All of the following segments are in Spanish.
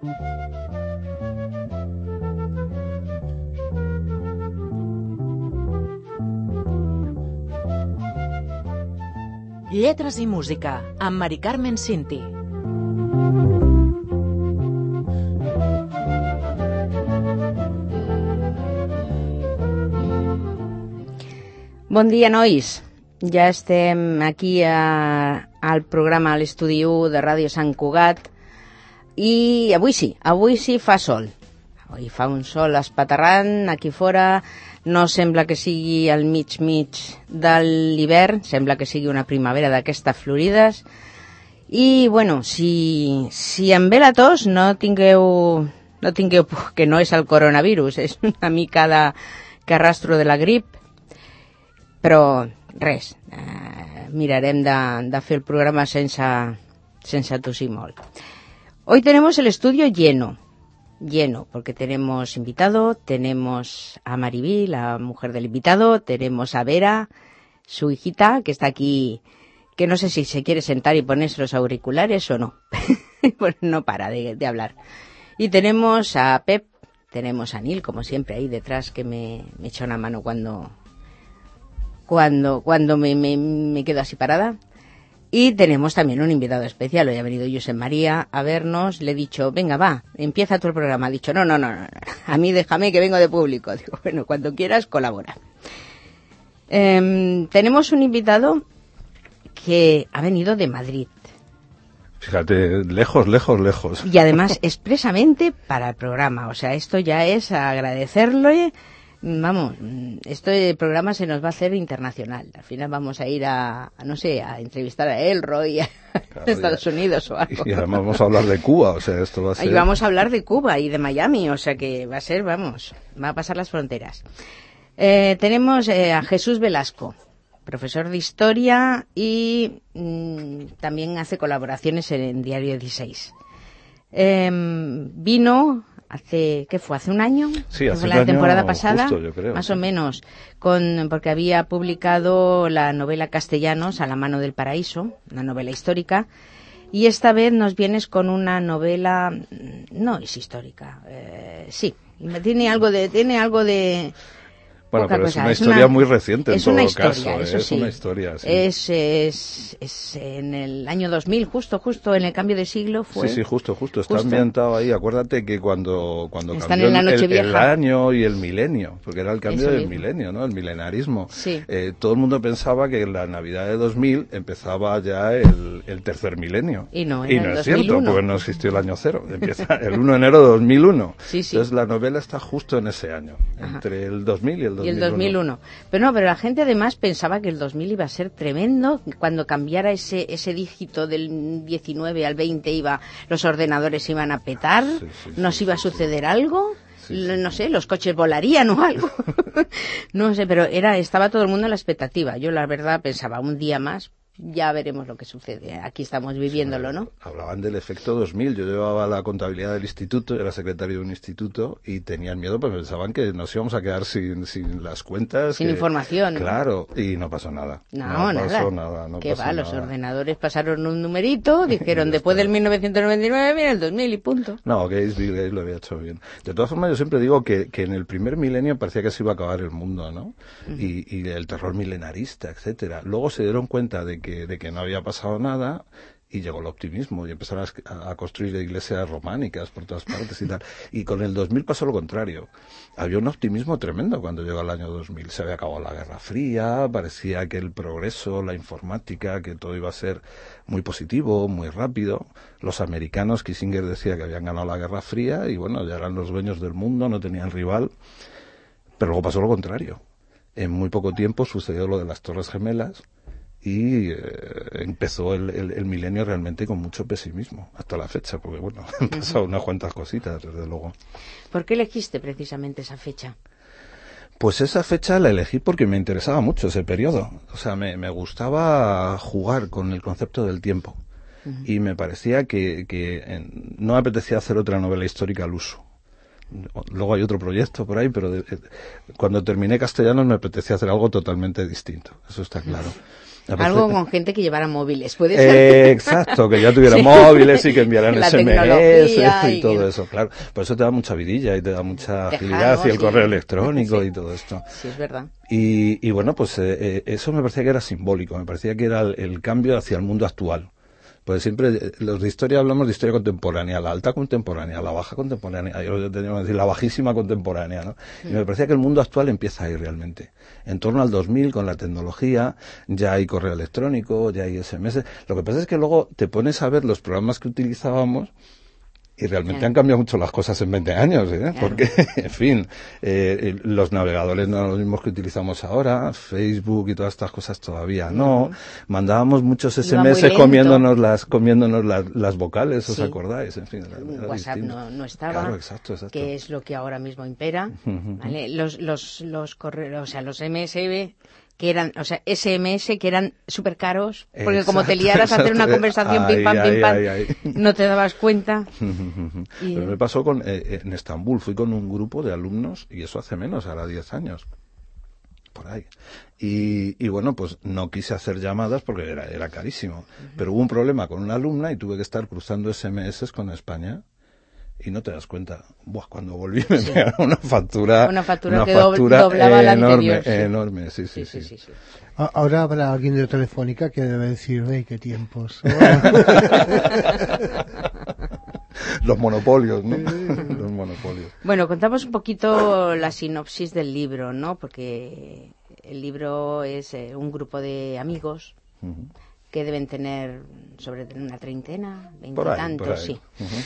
Lletres i música, amb Mari Carmen Cinti. Bon dia, nois. Ja estem aquí al programa a l'Estudi 1 de Ràdio Sant Cugat i avui sí fa sol. Avui fa un sol espaterrant aquí fora. No sembla que sigui el mig de l'hivern, sembla que sigui una primavera d'aquestes florides. I, bueno, si em ve la tos, no tingueu por, que no és el coronavirus, és una mica de carrastro de la grip. Però, res, mirarem de fer el programa sense tossir molt. Hoy tenemos el estudio lleno, porque tenemos invitado, tenemos a Maribí, la mujer del invitado, tenemos a Vera, su hijita, que está aquí, que no sé si se quiere sentar y ponerse los auriculares o no. Pues no para de hablar. Y tenemos a Pep, tenemos a Nil, como siempre, ahí detrás, que me echa una mano cuando me quedo así parada. Y tenemos también un invitado especial. Hoy ha venido Josep María a vernos. Le he dicho, venga, va, empieza tú el programa. Ha dicho, no. A mí déjame, que vengo de público. Digo, bueno, cuando quieras, colabora. Tenemos un invitado que ha venido de Madrid. Fíjate, lejos. Y además, expresamente para el programa. O sea, esto ya es agradecerle. Vamos, este programa se nos va a hacer internacional. Al final vamos a ir a entrevistar a Elroy, a Estados Unidos o algo. Y además vamos a hablar de Cuba, o sea, esto va a ser... Y vamos a hablar de Cuba y de Miami, o sea que va a ser, va a pasar las fronteras. Tenemos a Jesús Velasco, profesor de Historia y también hace colaboraciones en Diario 16. Vino... ¿Hace un año? Sí, hace fue un la año temporada pasada, justo, yo creo, más sí. o menos, porque había publicado la novela Castellanos, A la mano del paraíso, una novela histórica, y esta vez nos vienes con una novela, no es histórica, sí, tiene algo de bueno, pero cosa. es una historia muy reciente en todo caso. Eso es sí. Una historia, sí. Es en el año 2000, justo en el cambio de siglo fue. Sí, justo. Está ambientado ahí. Acuérdate que cuando cambió en la el año y el milenio, porque era el cambio del milenio, ¿no? El milenarismo. Sí. Todo el mundo pensaba que en la Navidad de 2000 empezaba ya el tercer milenio. Y no es cierto, porque no existió el año cero. Empieza el 1 de enero de 2001. Sí. Entonces la novela está justo en ese año, entre el 2000 y el 2001. Y el 2001. Pero la gente además pensaba que el 2000 iba a ser tremendo, cuando cambiara ese dígito del 19 al 20 los ordenadores iban a petar, nos iba a suceder algo, no sé, los coches volarían o algo. No sé, pero estaba todo el mundo en la expectativa. Yo la verdad pensaba, un día más, ya veremos lo que sucede. Aquí estamos viviéndolo, ¿no? Hablaban del efecto 2000. Yo llevaba la contabilidad del instituto, era secretario de un instituto y tenían miedo porque pensaban que nos íbamos a quedar sin las cuentas. Sin información. Claro, y no pasó nada. No pasó nada. ¿Qué va? Los ordenadores pasaron un numerito, dijeron después del 1999 viene el 2000 y punto. No, Bill Gates lo había hecho bien. De todas formas, yo siempre digo que en el primer milenio parecía que se iba a acabar el mundo, ¿no? Y el terror milenarista, etcétera. Luego se dieron cuenta de que no había pasado nada y llegó el optimismo y empezaron a construir iglesias románicas por todas partes y tal. Y con el 2000 pasó lo contrario. Había un optimismo tremendo cuando llegó el año 2000. Se había acabado la Guerra Fría, parecía que el progreso, la informática, que todo iba a ser muy positivo, muy rápido. Los americanos, Kissinger decía que habían ganado la Guerra Fría y bueno, ya eran los dueños del mundo, no tenían rival. Pero luego pasó lo contrario. En muy poco tiempo sucedió lo de las Torres Gemelas y empezó el milenio realmente con mucho pesimismo hasta la fecha, porque bueno, han pasado unas cuantas cositas, desde luego. ¿Por qué elegiste precisamente esa fecha? Pues esa fecha la elegí porque me interesaba mucho ese periodo. O sea, me gustaba jugar con el concepto del tiempo. Y me parecía que no me apetecía hacer otra novela histórica al uso. Luego hay otro proyecto por ahí, pero cuando terminé Castellanos me apetecía hacer algo totalmente distinto. Eso está claro. Algo con gente que llevara móviles, ¿puede ser? Exacto, que ya tuviera móviles y que enviaran la SMS y todo eso, claro. Por eso te da mucha vidilla y te da mucha agilidad y el correo electrónico y todo esto. Sí, es verdad. Y bueno, pues eso me parecía que era simbólico, me parecía que era el cambio hacia el mundo actual. Pues siempre, los de historia hablamos de historia contemporánea, la alta contemporánea, la baja contemporánea, yo tenía que decir la bajísima contemporánea, ¿no? Y me parecía que el mundo actual empieza ahí realmente. En torno al 2000, con la tecnología, ya hay correo electrónico, ya hay SMS. Lo que pasa es que luego te pones a ver los programas que utilizábamos y realmente han cambiado mucho las cosas en 20 años, porque, en fin, los navegadores no son los mismos que utilizamos ahora, Facebook y todas estas cosas todavía no. Mandábamos muchos SMS comiéndonos las vocales, ¿os acordáis? En fin, era WhatsApp no estaba, claro, exacto. Que es lo que ahora mismo impera. ¿Vale? Los correos, o sea, los MSB, que eran, o sea, SMS que eran súper caros, porque exacto, como te liaras a hacer una conversación pim pam, no te dabas cuenta. Pero me pasó en Estambul, fui con un grupo de alumnos, y eso hace menos, ahora 10 años, por ahí. Y bueno, pues no quise hacer llamadas porque era carísimo. Pero hubo un problema con una alumna y tuve que estar cruzando SMS con España. Y no te das cuenta. Buah, cuando volví me pegaron una factura que doblaba la enorme, anterior. Enorme, sí. Ahora habrá alguien de Telefónica que debe decir, ¡ay, qué tiempos! Los monopolios, ¿no? Los monopolios. Bueno, contamos un poquito la sinopsis del libro, ¿no? Porque el libro es un grupo de amigos que deben tener sobre una treintena, 20 y tantos, sí.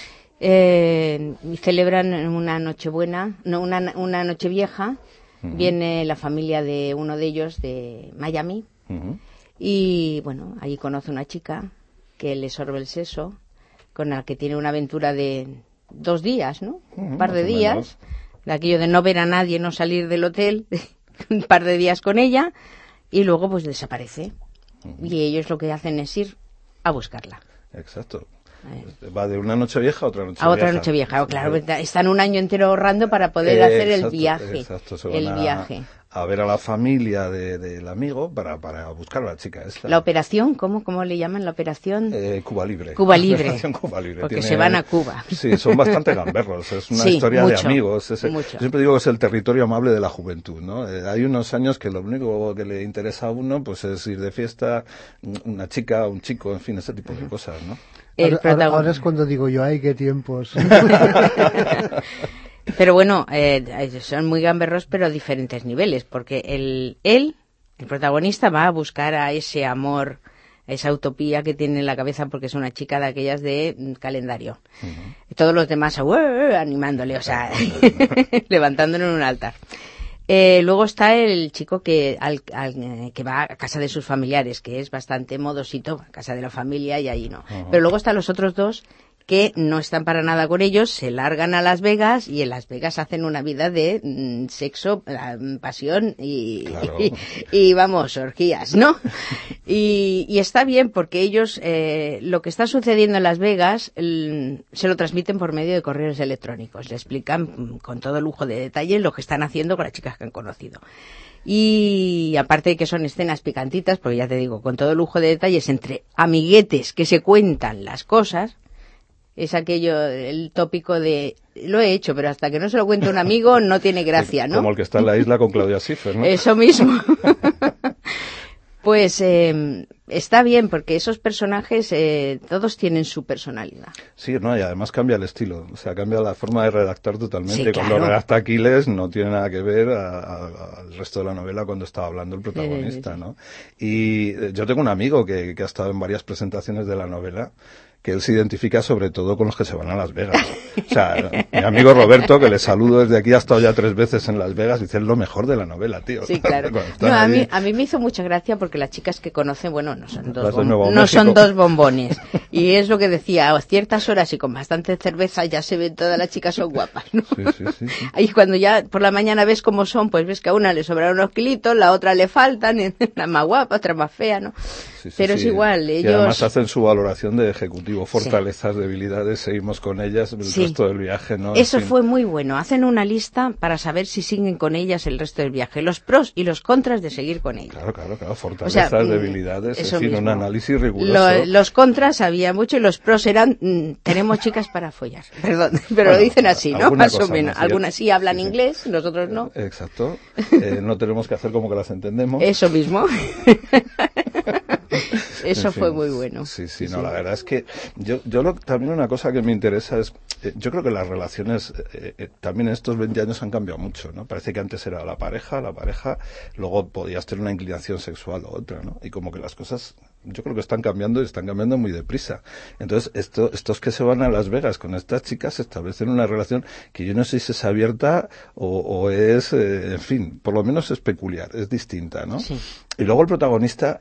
Y celebran una Nochebuena, no, una Nochevieja. Viene la familia de uno de ellos de Miami y bueno, ahí conoce una chica que le sorbe el seso, con la que tiene una aventura de 2 días, ¿no? Un par de días, de aquello de no ver a nadie, no salir del hotel, un par de días con ella, y luego pues desaparece. Y ellos lo que hacen es ir a buscarla. Exacto. Va de una noche vieja a otra noche vieja. A otra noche vieja, claro. Están un año entero ahorrando para poder hacer el viaje. Exacto, a ver a la familia del amigo para buscar a la chica esta. ¿La operación? ¿Cómo le llaman la operación? Cuba Libre. Cuba Libre. Operación Cuba Libre. Porque se van a Cuba. Sí, son bastante gamberros. Es una historia de amigos. Yo siempre digo que es el territorio amable de la juventud, ¿no? Hay unos años que lo único que le interesa a uno pues es ir de fiesta, una chica, un chico, en fin, ese tipo de cosas, ¿no? Ahora es cuando digo yo, ¡ay, qué tiempos! Pero bueno, son muy gamberros, pero a diferentes niveles, porque el protagonista va a buscar a ese amor, a esa utopía que tiene en la cabeza, porque es una chica de aquellas de calendario. Todos los demás animándole, o sea, levantándole en un altar. Luego está el chico que va a casa de sus familiares, que es bastante modosito, a casa de la familia y allí no. Pero luego están los otros dos que no están para nada con ellos, se largan a Las Vegas y en Las Vegas hacen una vida de sexo, pasión y vamos, orgías, ¿no? Y está bien porque ellos, lo que está sucediendo en Las Vegas se lo transmiten por medio de correos electrónicos, le explican con todo lujo de detalle lo que están haciendo con las chicas que han conocido. Y aparte de que son escenas picantitas, porque ya te digo, con todo lujo de detalles entre amiguetes que se cuentan las cosas. Es aquello, el tópico de, lo he hecho, pero hasta que no se lo cuente un amigo no tiene gracia, ¿no? Como el que está en la isla con Claudia Schiffer, ¿no? Eso mismo. Pues está bien, porque esos personajes todos tienen su personalidad. Sí, no, y además cambia el estilo, o sea, cambia la forma de redactar totalmente. Sí, claro. Cuando redacta Aquiles no tiene nada que ver al resto de la novela cuando estaba hablando el protagonista, ¿no? Y yo tengo un amigo que ha estado en varias presentaciones de la novela, que él se identifica sobre todo con los que se van a Las Vegas. O sea, mi amigo Roberto, que le saludo desde aquí, ha estado ya 3 veces en Las Vegas, dice, es lo mejor de la novela, tío. Sí, claro. No, a mí me hizo mucha gracia porque las chicas que conocen, bueno, no son dos bombones. Y es lo que decía, a ciertas horas y con bastante cerveza ya se ven todas las chicas son guapas, ¿no? Sí. Ahí cuando ya por la mañana ves cómo son, pues ves que a una le sobran unos kilitos, la otra le faltan, una más guapa, otra más fea, ¿no? Pero es igual, ellos... Y además hacen su valoración de ejecutor positivo, fortalezas, debilidades, seguimos con ellas el resto del viaje, ¿no? Eso fue muy bueno. Hacen una lista para saber si siguen con ellas el resto del viaje, los pros y los contras de seguir con ellas. Claro, fortalezas, debilidades, es decir, un análisis riguroso. Los contras había mucho y los pros eran tenemos chicas para follar. Perdón, pero lo dicen así, ¿no? Más o menos. Algunas sí hablan inglés, nosotros no. Exacto. No tenemos que hacer como que las entendemos. Eso mismo. Eso fue muy bueno. Sí, no, la verdad es que yo también una cosa que me interesa es, yo creo que las relaciones también en estos 20 años han cambiado mucho, ¿no? Parece que antes era la pareja, luego podías tener una inclinación sexual o otra, ¿no? Y como que las cosas, yo creo que están cambiando y están cambiando muy deprisa. Entonces, estos que se van a Las Vegas con estas chicas establecen una relación que yo no sé si es abierta o es, en fin, por lo menos es peculiar, es distinta, ¿no? Sí. Y luego el protagonista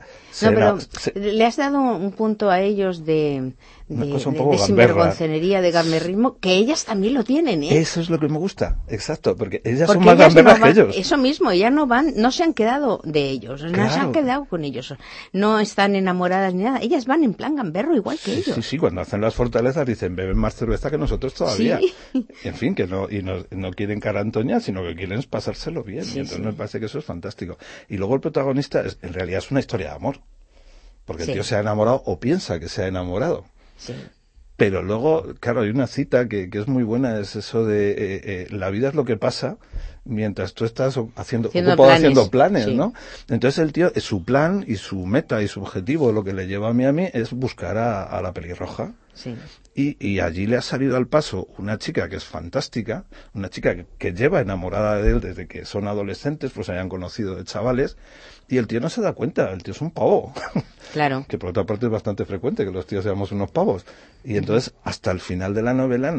le has dado un punto a ellos de sinvergoncenería, de gamberrismo, que ellas también lo tienen, ¿eh? Eso es lo que me gusta, exacto, porque ellas son más gamberras que ellos. Eso mismo, ellas no se han quedado de ellos, no se han quedado con ellos, no están enamoradas ni nada, ellas van en plan gamberro igual que ellos. Sí, cuando hacen las fortalezas dicen, beben más cerveza que nosotros todavía. Sí. En fin, que no quieren cara Antoña, sino que quieren pasárselo bien, y entonces me parece que eso es fantástico. Y luego el protagonista en realidad es una historia de amor, porque el tío se ha enamorado o piensa que se ha enamorado. Sí. Pero luego, claro, hay una cita que es muy buena, es eso de la vida es lo que pasa mientras tú estás haciendo planes, ¿no? Entonces el tío, su plan y su meta y su objetivo, lo que le lleva a Miami es buscar a la pelirroja. Sí. Y allí le ha salido al paso una chica que es fantástica, una chica que lleva enamorada de él desde que son adolescentes, pues se hayan conocido de chavales, y el tío no se da cuenta, el tío es un pavo. Claro. Que por otra parte es bastante frecuente que los tíos seamos unos pavos. Y entonces, hasta el final de la novela,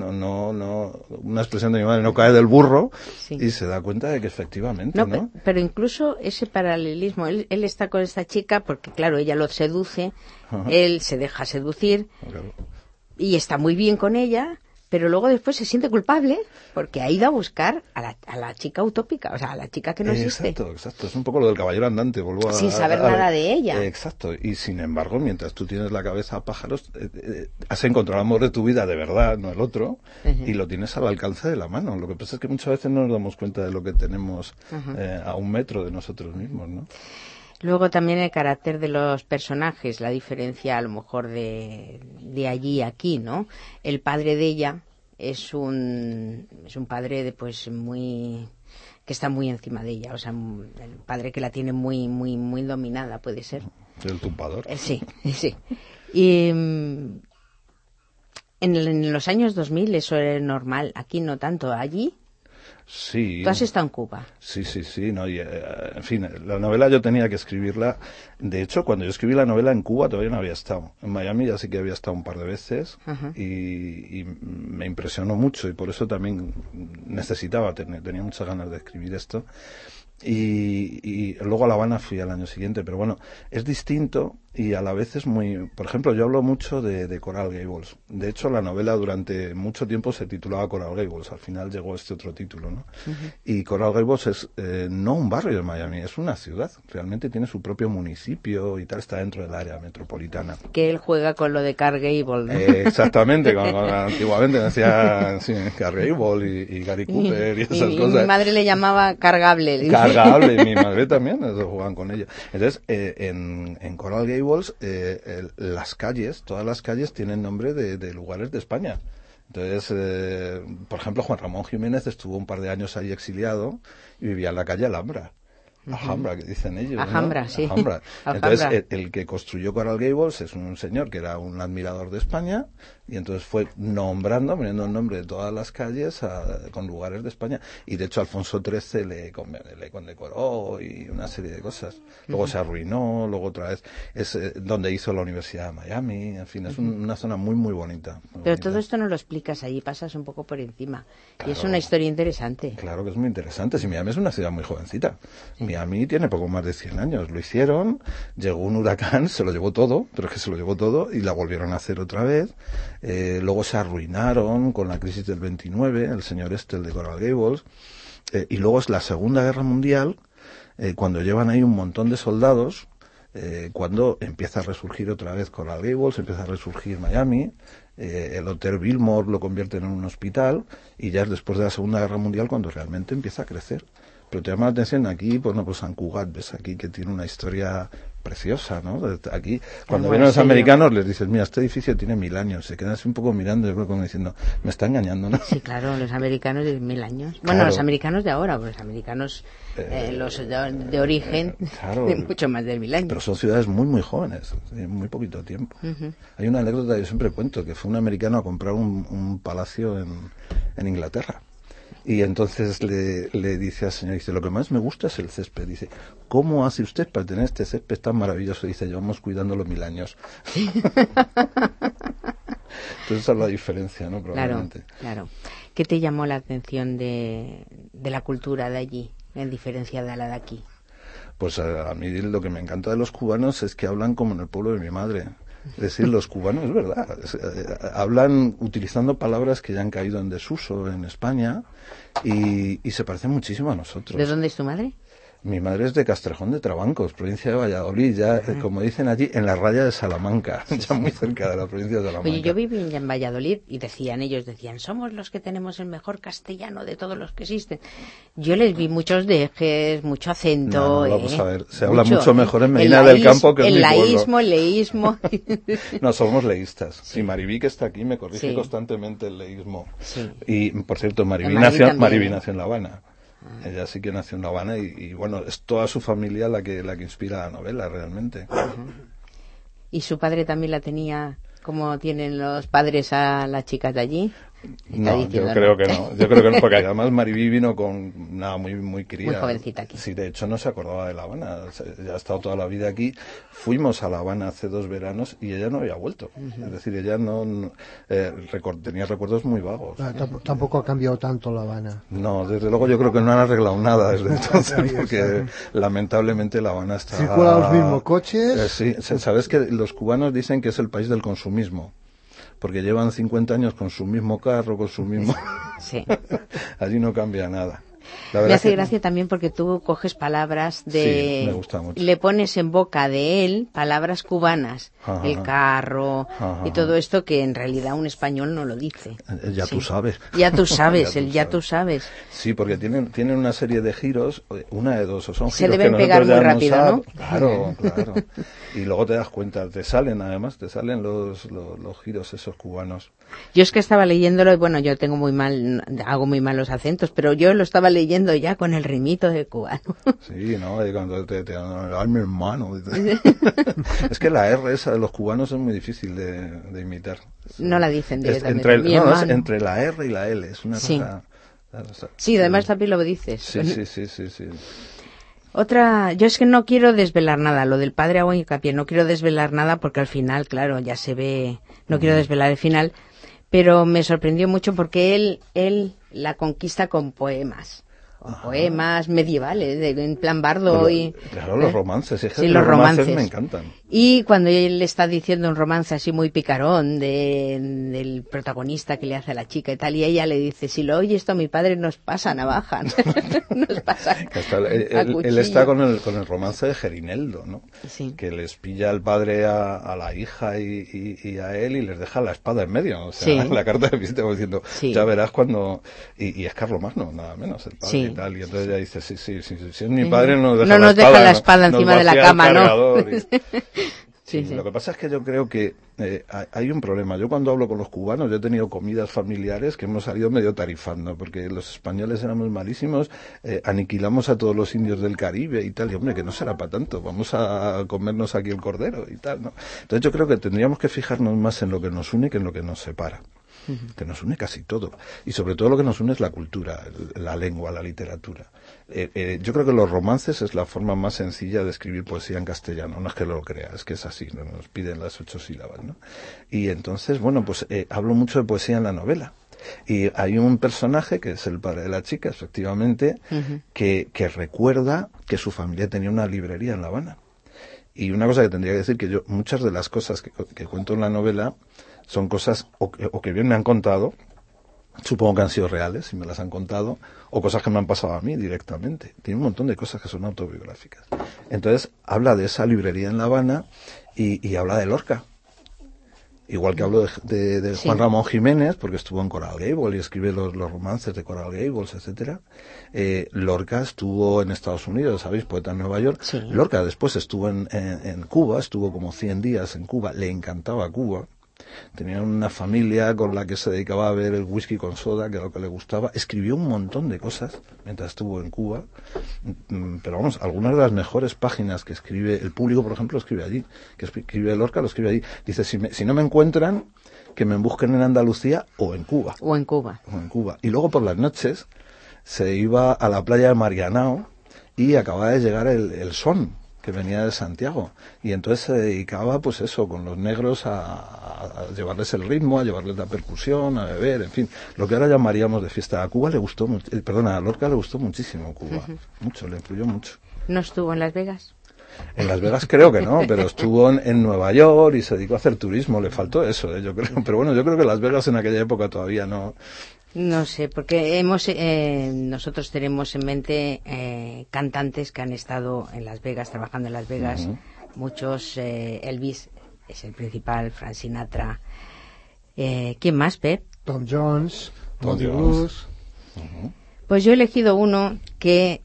una expresión de mi madre, no cae del burro, y se da cuenta de que efectivamente, ¿no? Pero incluso ese paralelismo, él está con esta chica porque, claro, ella lo seduce, él se deja seducir, claro. Y está muy bien con ella, pero luego después se siente culpable porque ha ido a buscar a la chica utópica, o sea, a la chica que no existe. Exacto. Es un poco lo del caballero andante. Sin saber nada de ella. Exacto. Y sin embargo, mientras tú tienes la cabeza a pájaros, has encontrado el amor de tu vida de verdad, no el otro, y lo tienes al alcance de la mano. Lo que pasa es que muchas veces no nos damos cuenta de lo que tenemos a un metro de nosotros mismos, ¿no? Luego también el carácter de los personajes, la diferencia a lo mejor de allí a aquí, ¿no? El padre de ella es un padre que está muy encima de ella, o sea, el padre que la tiene muy dominada, puede ser. El tumpador. Sí. Y en los años 2000 eso era normal, aquí no tanto, allí. Sí. ¿Tú has estado en Cuba? Sí, no, y, en fin, la novela yo tenía que escribirla. De hecho, cuando yo escribí la novela en Cuba todavía no había estado. En Miami ya sí que había estado un par de veces y me impresionó mucho y por eso también tenía muchas ganas de escribir esto. Y luego a La Habana fui al año siguiente, pero bueno, es distinto y a la vez es muy... Por ejemplo, yo hablo mucho de Coral Gables. De hecho, la novela durante mucho tiempo se titulaba Coral Gables. Al final llegó este otro título, ¿no? Y Coral Gables es no un barrio de Miami, es una ciudad. Realmente tiene su propio municipio y tal, está dentro del área metropolitana. Que él juega con lo de Coral Gables, ¿no? Exactamente, como antiguamente decía Coral Gables y Gary Cooper y esas cosas. Mi madre le llamaba Cargable. Cargable, y mi madre también, eso juegan con ella. Entonces, en Coral Gables, todas las calles tienen nombre de lugares de España. Entonces, por ejemplo, Juan Ramón Jiménez estuvo un par de años ahí exiliado y vivía en la calle Alhambra. Alhambra, que dicen ellos, Alhambra, ¿no? Sí. Alhambra. Entonces, el que construyó Coral Gables es un señor que era un admirador de España y entonces fue poniendo el nombre de todas las calles con lugares de España. Y de hecho, Alfonso XIII le condecoró y una serie de cosas. Luego se arruinó, luego otra vez es donde hizo la Universidad de Miami. En fin, es una zona muy, muy bonita. Pero todo esto no lo explicas allí, pasas un poco por encima. Claro, y es una historia interesante. Claro que es muy interesante. Si Miami es una ciudad muy jovencita. Miami tiene poco más de 100 años. Lo hicieron, llegó un huracán, se lo llevó todo, pero es que se lo llevó todo y la volvieron a hacer otra vez. Luego se arruinaron con la crisis del 29, el señor el de Coral Gables. Y luego es la Segunda Guerra Mundial, cuando llevan ahí un montón de soldados cuando empieza a resurgir otra vez Coral Gables, empieza a resurgir Miami, el Hotel Biltmore lo convierten en un hospital, y ya es después de la Segunda Guerra Mundial cuando realmente empieza a crecer. Pero te llama la atención aquí, pues no, pues Sant Cugat, ves aquí que tiene una historia preciosa, ¿no? Aquí, cuando vienen los americanos, les dices, mira, este edificio tiene 1000 años, se quedan así un poco mirando, yo creo, como diciendo, me está engañando, ¿no? Sí, claro, los americanos de 1000 años. Claro. Bueno, los americanos de ahora, pues los americanos, los de origen, claro, de mucho más de 1000 años. Pero son ciudades muy, muy jóvenes, en muy poquito tiempo. Hay una anécdota que yo siempre cuento, que fue un americano a comprar un palacio en Inglaterra. Y entonces le dice al señor, dice, lo que más me gusta es el césped. Dice, ¿cómo hace usted para tener este césped tan maravilloso? Dice, llevamos cuidándolo 1000 años. Entonces esa es la diferencia, ¿no? Probablemente. Claro. ¿Qué te llamó la atención de la cultura de allí, en diferencia de la de aquí? Pues a mí lo que me encanta de los cubanos es que hablan como en el pueblo de mi madre. Es decir, los cubanos, es verdad, hablan utilizando palabras que ya han caído en desuso en España y se parecen muchísimo a nosotros. ¿De dónde es tu madre? Mi madre es de Castrejón de Trabancos, provincia de Valladolid, ya, como dicen allí, en la raya de Salamanca, ya muy cerca de la provincia de Salamanca. Oye, yo viví en Valladolid y ellos decían, somos los que tenemos el mejor castellano de todos los que existen. Yo les vi muchos dejes, mucho acento. No, vamos a ver, se habla mucho mejor en Medina del Campo que en mi pueblo. El leísmo. No, somos leístas. Sí, Maribí, que está aquí, me corrige constantemente el leísmo. Sí. Y, por cierto, Maribí nació en La Habana. Ella sí que nació en La Habana y bueno, es toda su familia la que inspira la novela realmente. ¿Y su padre también la tenía como tienen los padres a las chicas de allí? No, yo creo que no. Yo creo que no, porque además Maribí vino con nada muy cría. Muy jovencita aquí. Sí, de hecho no se acordaba de La Habana. Ya ha estado toda la vida aquí. Fuimos a La Habana hace 2 veranos y ella no había vuelto. Es decir, ella tenía recuerdos muy vagos. Tampoco ha cambiado tanto La Habana. No, desde luego yo creo que no han arreglado nada desde entonces, porque lamentablemente La Habana está... ¿Circulan los mismos coches? Sí, sabes que los cubanos dicen que es el país del consumismo. Porque llevan 50 años con su mismo carro, con su mismo... Sí. Allí no cambia nada. Me hace gracia también porque tú coges palabras Sí, me gusta mucho. le pones en boca de él palabras cubanas, el carro y todo esto que en realidad un español no lo dice. Ya tú sabes. Ya tú sabes, ya tú sabes. Sí, porque tienen una serie de giros, una de dos, o son Se giros deben que pegar nosotros muy ya rápido, ¿no? Claro. Y luego te das cuenta, te salen los giros esos cubanos. Yo es que estaba leyéndolo y bueno, yo hago muy mal los acentos, pero yo lo estaba leyendo ya con el rimito de cubano. Sí, ¿no? Y cuando te ay, mi hermano. Es que la R esa de los cubanos es muy difícil de imitar. No la dicen directamente. Es entre la R y la L, es una cosa... Sí, además también lo dices. Sí. Yo es que no quiero desvelar nada, lo del padre hago hincapié, no quiero desvelar nada porque al final, claro, ya se ve, no quiero desvelar el final, pero me sorprendió mucho porque él la conquista con poemas medievales, en plan bardo. Claro, los romances, los romances me encantan. Y cuando él está diciendo un romance así muy picarón del protagonista que le hace a la chica y tal, y ella le dice, si lo oye esto a mi padre nos pasa navaja, nos pasa él está con el romance de Gerineldo, ¿no? Sí. Que les pilla el padre a la hija y a él y les deja la espada en medio, o sea, la carta de visita como diciendo, ya verás cuando... Y es Carlomagno, nada menos, el padre y tal, y entonces ella dice, sí, es mi padre no nos deja la espada encima de la cama, ¿no? Sí. Lo que pasa es que yo creo que hay un problema. Yo cuando hablo con los cubanos, yo he tenido comidas familiares que hemos salido medio tarifando, porque los españoles éramos malísimos, aniquilamos a todos los indios del Caribe y tal, y hombre, que no será para tanto, vamos a comernos aquí el cordero y tal, ¿no? Entonces yo creo que tendríamos que fijarnos más en lo que nos une que en lo que nos separa. Que nos une casi todo. Y sobre todo lo que nos une es la cultura, la lengua, la literatura. Yo creo que los romances es la forma más sencilla de escribir poesía en castellano. No es que lo crea, es que es así, ¿no? Nos piden las 8 sílabas, ¿no? Y entonces, bueno, pues hablo mucho de poesía en la novela. Y hay un personaje, que es el padre de la chica, efectivamente, que recuerda que su familia tenía una librería en La Habana. Y una cosa que tendría que decir, que yo, muchas de las cosas que cuento en la novela son cosas o que bien me han contado Supongo que han sido reales y me las han contado, o cosas que me han pasado a mí directamente. Tiene un montón de cosas que son autobiográficas. Entonces, habla de esa librería en La Habana y habla de Lorca. Igual que hablo de Sí. Juan Ramón Jiménez, porque estuvo en Coral Gables y escribe los romances de Coral Gables, etcétera. Lorca estuvo en Estados Unidos, ¿sabéis? Poeta en Nueva York. Sí. Lorca después estuvo en Cuba, estuvo como 100 días en Cuba, le encantaba Cuba. Tenía una familia con la que se dedicaba a beber el whisky con soda, que era lo que le gustaba. Escribió un montón de cosas mientras estuvo en Cuba. Pero vamos, algunas de las mejores páginas que escribe El Público, por ejemplo, escribe allí. Que escribe Lorca, lo escribe allí. Dice, si no me encuentran, que me busquen en Andalucía o en Cuba. O en Cuba. O en Cuba. Y luego por las noches se iba a la playa de Marianao y acababa de llegar el son, que venía de Santiago, y entonces se dedicaba, pues eso, con los negros a llevarles el ritmo, a llevarles la percusión, a beber, en fin, lo que ahora llamaríamos de fiesta. A Cuba le gustó, a Lorca le gustó muchísimo Cuba, mucho, le influyó mucho. ¿No estuvo en Las Vegas? En Las Vegas creo que no, pero estuvo en Nueva York y se dedicó a hacer turismo, le faltó eso, yo creo, pero bueno, yo creo que Las Vegas en aquella época todavía no. No sé, porque nosotros tenemos en mente cantantes que han estado en Las Vegas, trabajando en Las Vegas. Muchos, Elvis es el principal, Frank Sinatra. ¿Quién más, Pep? Tom Jones, Tom Bobby Jones. Bruce. Pues yo he elegido uno que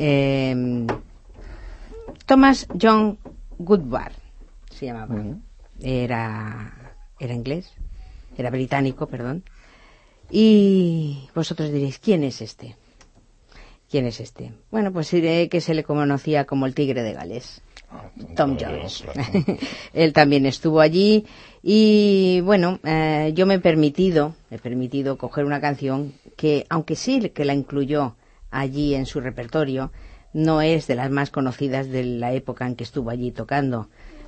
Thomas John Goodbar se llamaba. Era inglés, era británico, perdón. Y vosotros diréis, ¿quién es este? ¿Quién es este? Bueno, pues diré que se le conocía como el Tigre de Gales. Tom Jones. Claro. Él también estuvo allí y bueno, yo me he permitido coger una canción que, aunque sí que la incluyó allí en su repertorio, no es de las más conocidas de la época en que estuvo allí cantando,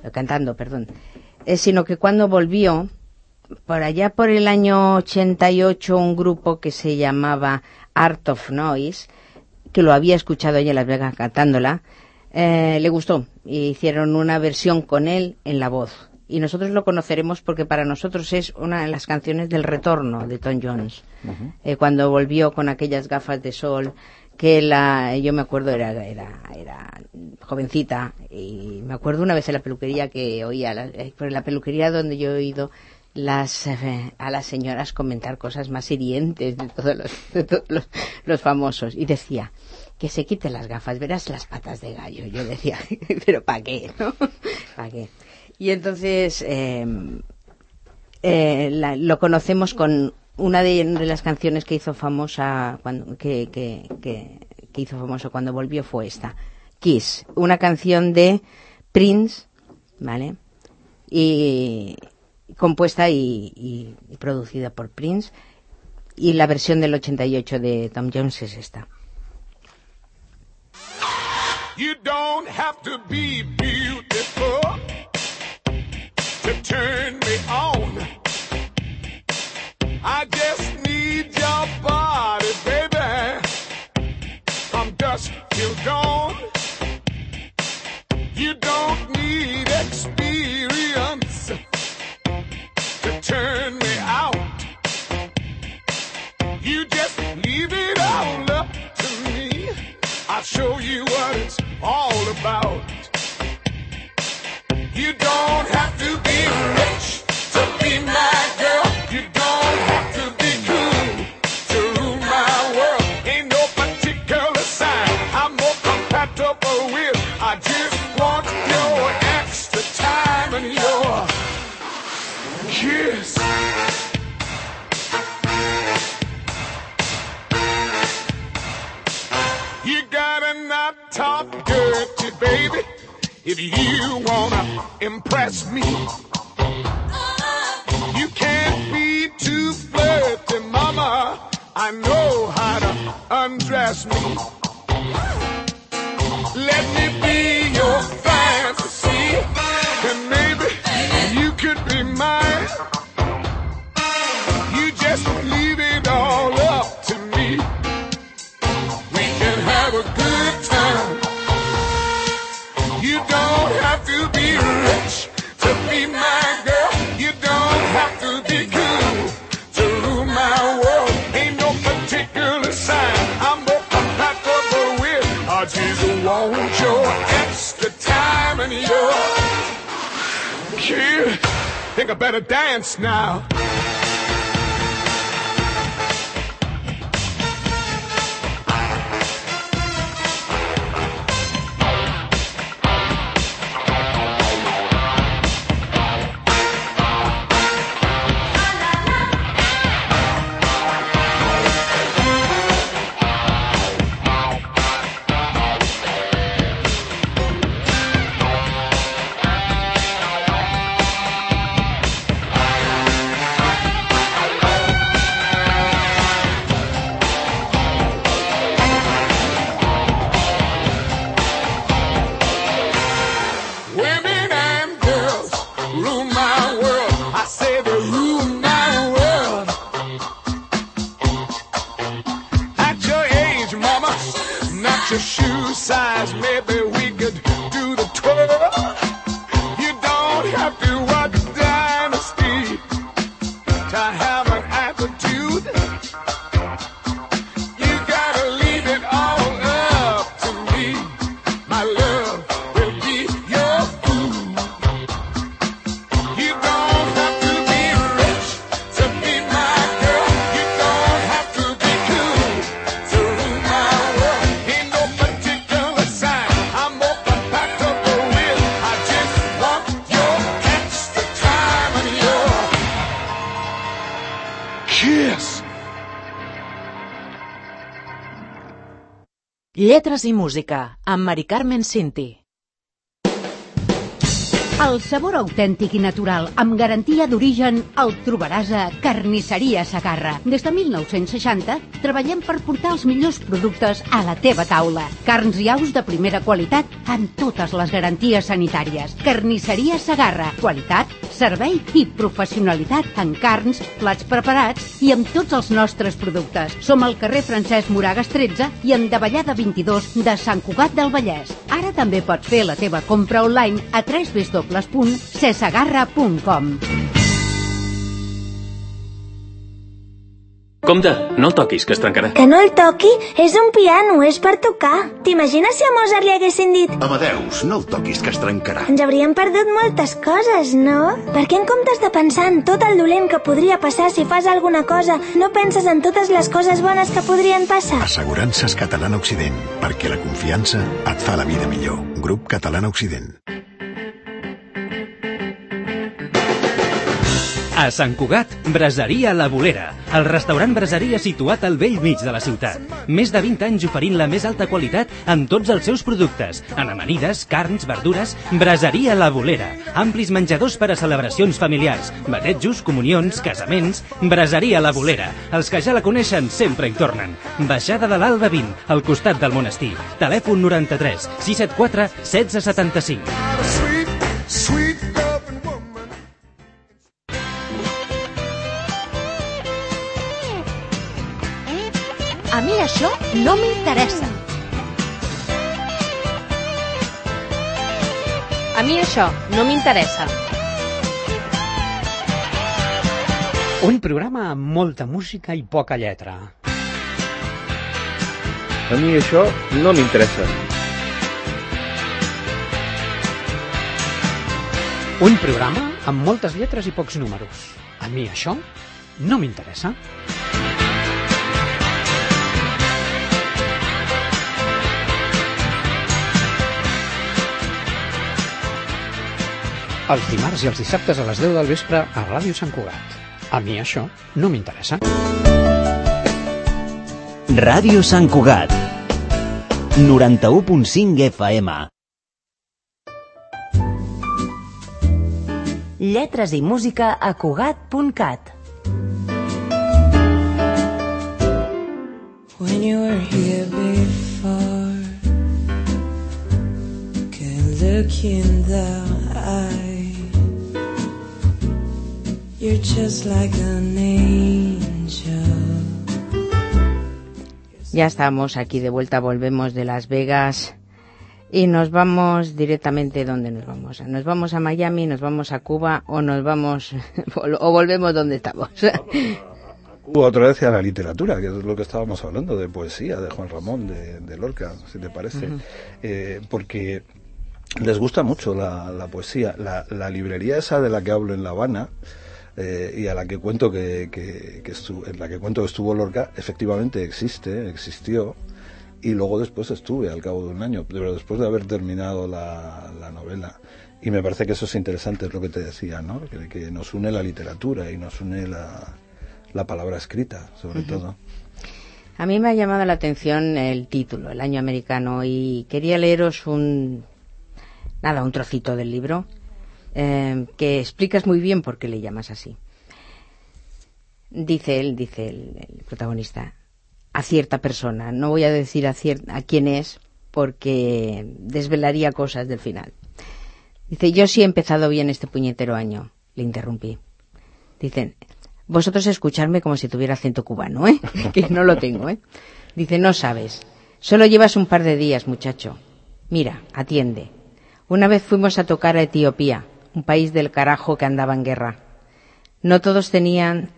sino que cuando volvió, por allá por el año 88, un grupo que se llamaba Art of Noise, que lo había escuchado allí en Las Vegas cantándola, le gustó y hicieron una versión con él en la voz. Y nosotros lo conoceremos porque para nosotros es una de las canciones del retorno de Tom Jones. Cuando volvió con aquellas gafas de sol, que yo me acuerdo era jovencita, y me acuerdo una vez en la peluquería que oía, por la peluquería donde yo he oído a las señoras comentar cosas más hirientes de todos los famosos, y decía que se quiten las gafas, verás las patas de gallo. Yo decía, pero ¿para qué? ¿No? ¿Para qué? Y entonces lo conocemos con una de las canciones que hizo famosa que hizo famoso cuando volvió, fue esta, Kiss, una canción de Prince, ¿vale? Y compuesta y producida por Prince, y la versión del 88 de Tom Jones es esta. You don't have to be beautiful to turn me on. I just need your body, baby, from dusk till dawn. You don't need experience to turn me out. You just leave it all up to me. I'll show you what it's all about. You don't have to be rich to be my girl. You don't have to be cool to rule my world. Ain't no particular sign I'm more compatible with. I just want your extra time and your kiss. You gotta not talk dirty, baby, if you wanna impress me. You can't be too flirty, mama. I know how to undress me. Let me be your fantasy, and maybe you could be mine. You just leave it all up to me. We can have a good time. You don't have to be rich to be my girl. You don't have to be cool to rule my world. Ain't no think I better dance now. Women and girls rule my world. I say they rule my world. At your age, mama, not your shoe size. Maybe we could do the twirl. You don't have to watch Dynasty to have an attitude. You gotta leave it all up to me. My love will be your food. You don't have to be rich to be my girl. You don't have to be cool to rule my world. Ain't no particular sign I'm more compatible with. I just want your extra time and your kiss. Lletres i música, amb Mari Carmen Cinti. El sabor autèntic i natural, amb garantia d'origen, el trobaràs a Carnisseria Segarra. Des de 1960 treballem per portar els millors productes a la teva taula. Carns i aus de primera qualitat amb totes les garanties sanitàries. Carnisseria Segarra. Qualitat, servei i professionalitat en carns, plats preparats i amb tots els nostres productes. Som al carrer Francesc Moragas 13 i en Davallada 22 de Sant Cugat del Vallès. Ara també pots fer la teva compra online a www.cesegarra.com. Compte, no el toquis, que es trencarà. Que no el toqui? És un piano, és per tocar. T'imagines si a Mozart li haguessin dit Amadeus, no el toquis, que es trencarà. ens hauríem perdut moltes coses, no? Per què en comptes de pensar en tot el dolent que podria passar si fas alguna cosa, no penses en totes les coses bones que podrien passar? Assegurances Catalana Occident, perquè la confiança et fa la vida millor. Grup Catalana Occident. A Sant Cugat, Braseria La Bolera, el restaurant braseria situat al bell mig de la ciutat. Més de 20 anys oferint la més alta qualitat en tots els seus productes. En amanides, carns, verdures, Braseria La Bolera. Amplis menjadors per a celebracions familiars, batejos, comunions, casaments. Braseria La Bolera. Els que ja la coneixen sempre hi tornen. Baixada de l'Alba 20, al costat del monestir. Telèfon 93 674 1675. Sweet, sweet loving woman. A mi això no m'interessa. A mi això no m'interessa. Un programa amb molta música i poca lletra. A mi això no m'interessa. Un programa amb moltes lletres i pocs números. A mi això no m'interessa. Els dimarts i els dissabtes a les 10 del vespre a Ràdio Sant Cugat. A mi això no m'interessa. Ràdio Sant Cugat 91.5 FM. Lletres i música a Cugat.cat. When you were here before, can look in the eye. You're just like an angel. Ya estamos aquí de vuelta, volvemos de Las Vegas y nos vamos directamente. ¿Dónde nos vamos? ¿Nos vamos a Miami, nos vamos a Cuba o nos vamos o volvemos donde estamos? Cuba otra vez a la literatura, que es lo que estábamos hablando, de poesía, de Juan Ramón, de Lorca, si te parece. Porque Les gusta mucho la poesía. La librería esa de la que hablo en La Habana, y a la que cuento en la que cuento que estuvo Lorca, efectivamente existió, y luego después estuve al cabo de un año, pero después de haber terminado la novela. Y me parece que eso es interesante, es lo que te decía, ¿no? Que nos une la literatura y nos une la palabra escrita, sobre todo. A mí me ha llamado la atención el título, El Año Americano, y quería leeros un trocito del libro, que explicas muy bien por qué le llamas así. Dice el protagonista, a cierta persona, no voy a decir a quién es, porque desvelaría cosas del final. Dice, yo sí he empezado bien este puñetero año, le interrumpí. Dicen, vosotros escucharme como si tuviera acento cubano, que no lo tengo, Dice, no sabes, solo llevas un par de días, muchacho. Mira, atiende. Una vez fuimos a tocar a Etiopía, un país del carajo que andaba en guerra. Nos tenían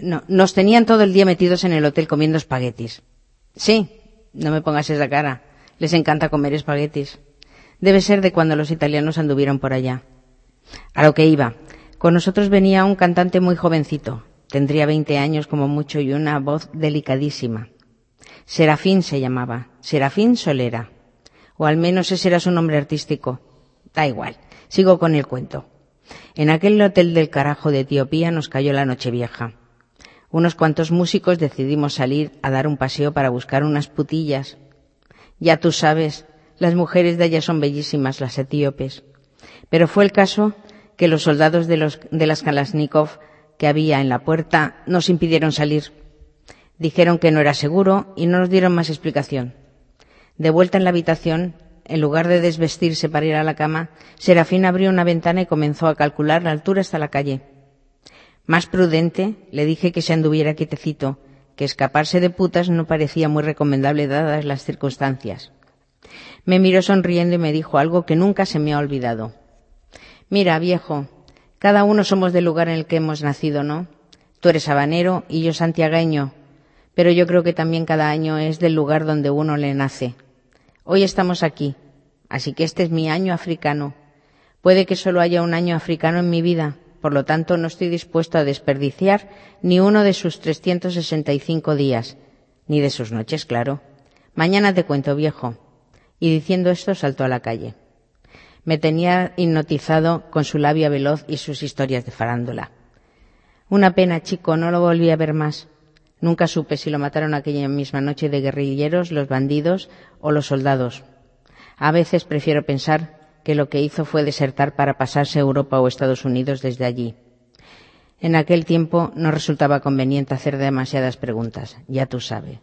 todo el día metidos en el hotel comiendo espaguetis. Sí, no me pongas esa cara, les encanta comer espaguetis. Debe ser de cuando los italianos anduvieron por allá. A lo que iba, con nosotros venía un cantante muy jovencito, tendría 20 años como mucho y una voz delicadísima. Serafín se llamaba, Serafín Solera, o al menos ese era su nombre artístico. Da igual, sigo con el cuento. En aquel hotel del carajo de Etiopía nos cayó la Nochevieja. Unos cuantos músicos decidimos salir a dar un paseo para buscar unas putillas. Ya tú sabes, las mujeres de allá son bellísimas, las etíopes. Pero fue el caso que los soldados de las Kalashnikov que había en la puerta nos impidieron salir. Dijeron que no era seguro y no nos dieron más explicación. De vuelta en la habitación, en lugar de desvestirse para ir a la cama, Serafín abrió una ventana y comenzó a calcular la altura hasta la calle. Más prudente, le dije que se anduviera quietecito, que escaparse de putas no parecía muy recomendable dadas las circunstancias. Me miró sonriendo y me dijo algo que nunca se me ha olvidado. Mira, viejo, cada uno somos del lugar en el que hemos nacido, ¿no? Tú eres habanero y yo santiagueño, pero yo creo que también cada año es del lugar donde uno le nace. Hoy estamos aquí, así que este es mi año africano. Puede que solo haya un año africano en mi vida, por lo tanto no estoy dispuesto a desperdiciar ni uno de sus 365 días, ni de sus noches, claro. Mañana te cuento, viejo. Y diciendo esto saltó a la calle. Me tenía hipnotizado con su labia veloz y sus historias de farándula. Una pena, chico, no lo volví a ver más. Nunca supe si lo mataron aquella misma noche de guerrilleros, los bandidos o los soldados. A veces prefiero pensar que lo que hizo fue desertar para pasarse a Europa o Estados Unidos desde allí. En aquel tiempo no resultaba conveniente hacer demasiadas preguntas, ya tú sabes.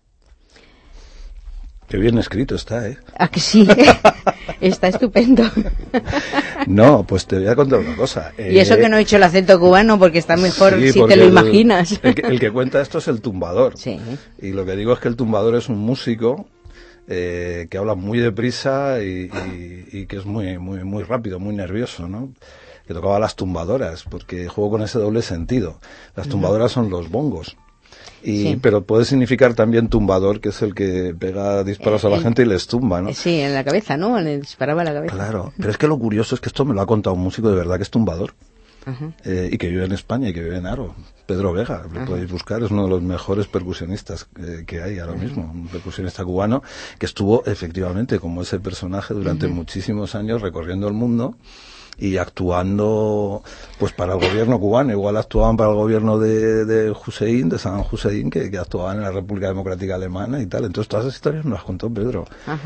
Qué bien escrito está, ¿A que sí? Está estupendo. No, pues te voy a contar una cosa. Y eso que no he hecho el acento cubano, porque está mejor si te lo imaginas. El que cuenta esto es el tumbador. Sí. Y lo que digo es que el tumbador es un músico que habla muy deprisa y que es muy rápido, muy nervioso, ¿no? Que tocaba las tumbadoras, porque juego con ese doble sentido. Las tumbadoras son los bongos. Sí. Pero puede significar también tumbador, que es el que pega disparos a la gente y les tumba, ¿no? Sí, en la cabeza, ¿no? Le disparaba a la cabeza. Claro, pero es que lo curioso es que esto me lo ha contado un músico de verdad que es tumbador. Y que vive en España y que vive en Haro. Pedro Vega, lo podéis buscar, es uno de los mejores percusionistas que hay ahora mismo, un percusionista cubano que estuvo efectivamente como ese personaje durante muchísimos años recorriendo el mundo y actuando pues para el gobierno cubano. Igual actuaban para el gobierno de Hussein, de Saddam Hussein, que actuaban en la República Democrática Alemana y tal. Entonces todas esas historias nos las contó Pedro.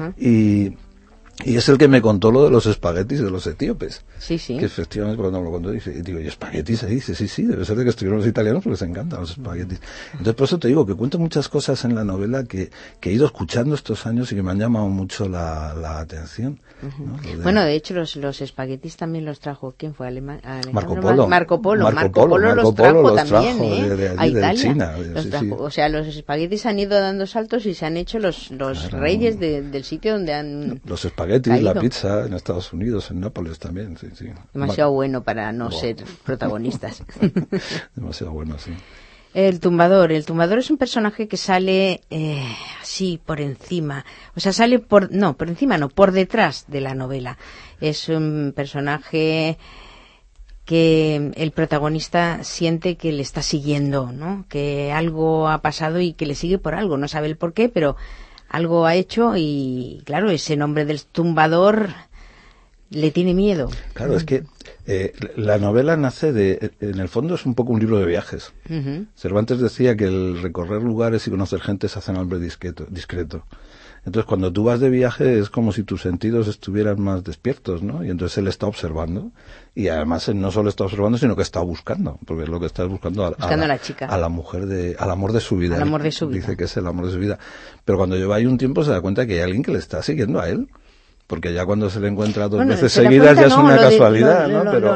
Y es el que me contó lo de los espaguetis de los etíopes. Sí, sí. Que efectivamente cuando me lo contó, digo, ¿y espaguetis ahí? Dice, sí, debe ser de que estuvieron los italianos porque les encantan los espaguetis. Entonces por eso te digo que cuento muchas cosas en la novela que he ido escuchando estos años y que me han llamado mucho la atención. ¿No? Bueno, de hecho los espaguetis también los trajo, ¿quién fue? Marco Polo. Marco Polo los trajo también, de a Italia. De China. Sí. O sea, los espaguetis han ido dando saltos y se han hecho los reyes del sitio donde han... Los espaguetis, la pizza en Estados Unidos, en Nápoles también, sí. Demasiado bueno para no ser protagonistas. Demasiado bueno, sí. El tumbador es un personaje que sale así por encima, o sea, sale por encima no, por detrás de la novela. Es un personaje que el protagonista siente que le está siguiendo, ¿no? Que algo ha pasado y que le sigue por algo, no sabe el por qué, pero algo ha hecho y, claro, ese nombre del tumbador le tiene miedo. Claro, es que la novela nace en el fondo es un poco un libro de viajes. Uh-huh. Cervantes decía que el recorrer lugares y conocer gente se hace un hombre discreto. Entonces, cuando tú vas de viaje es como si tus sentidos estuvieran más despiertos, ¿no? Y entonces él está observando. Y además él no solo está observando, sino que está buscando. Porque es lo que está buscando a la chica. A la mujer al amor de su vida. Al amor de su vida. Dice que es el amor de su vida. Pero cuando lleva ahí un tiempo se da cuenta que hay alguien que le está siguiendo a él. Porque ya cuando se le encuentra dos veces seguidas ya es una casualidad, ¿no? Pero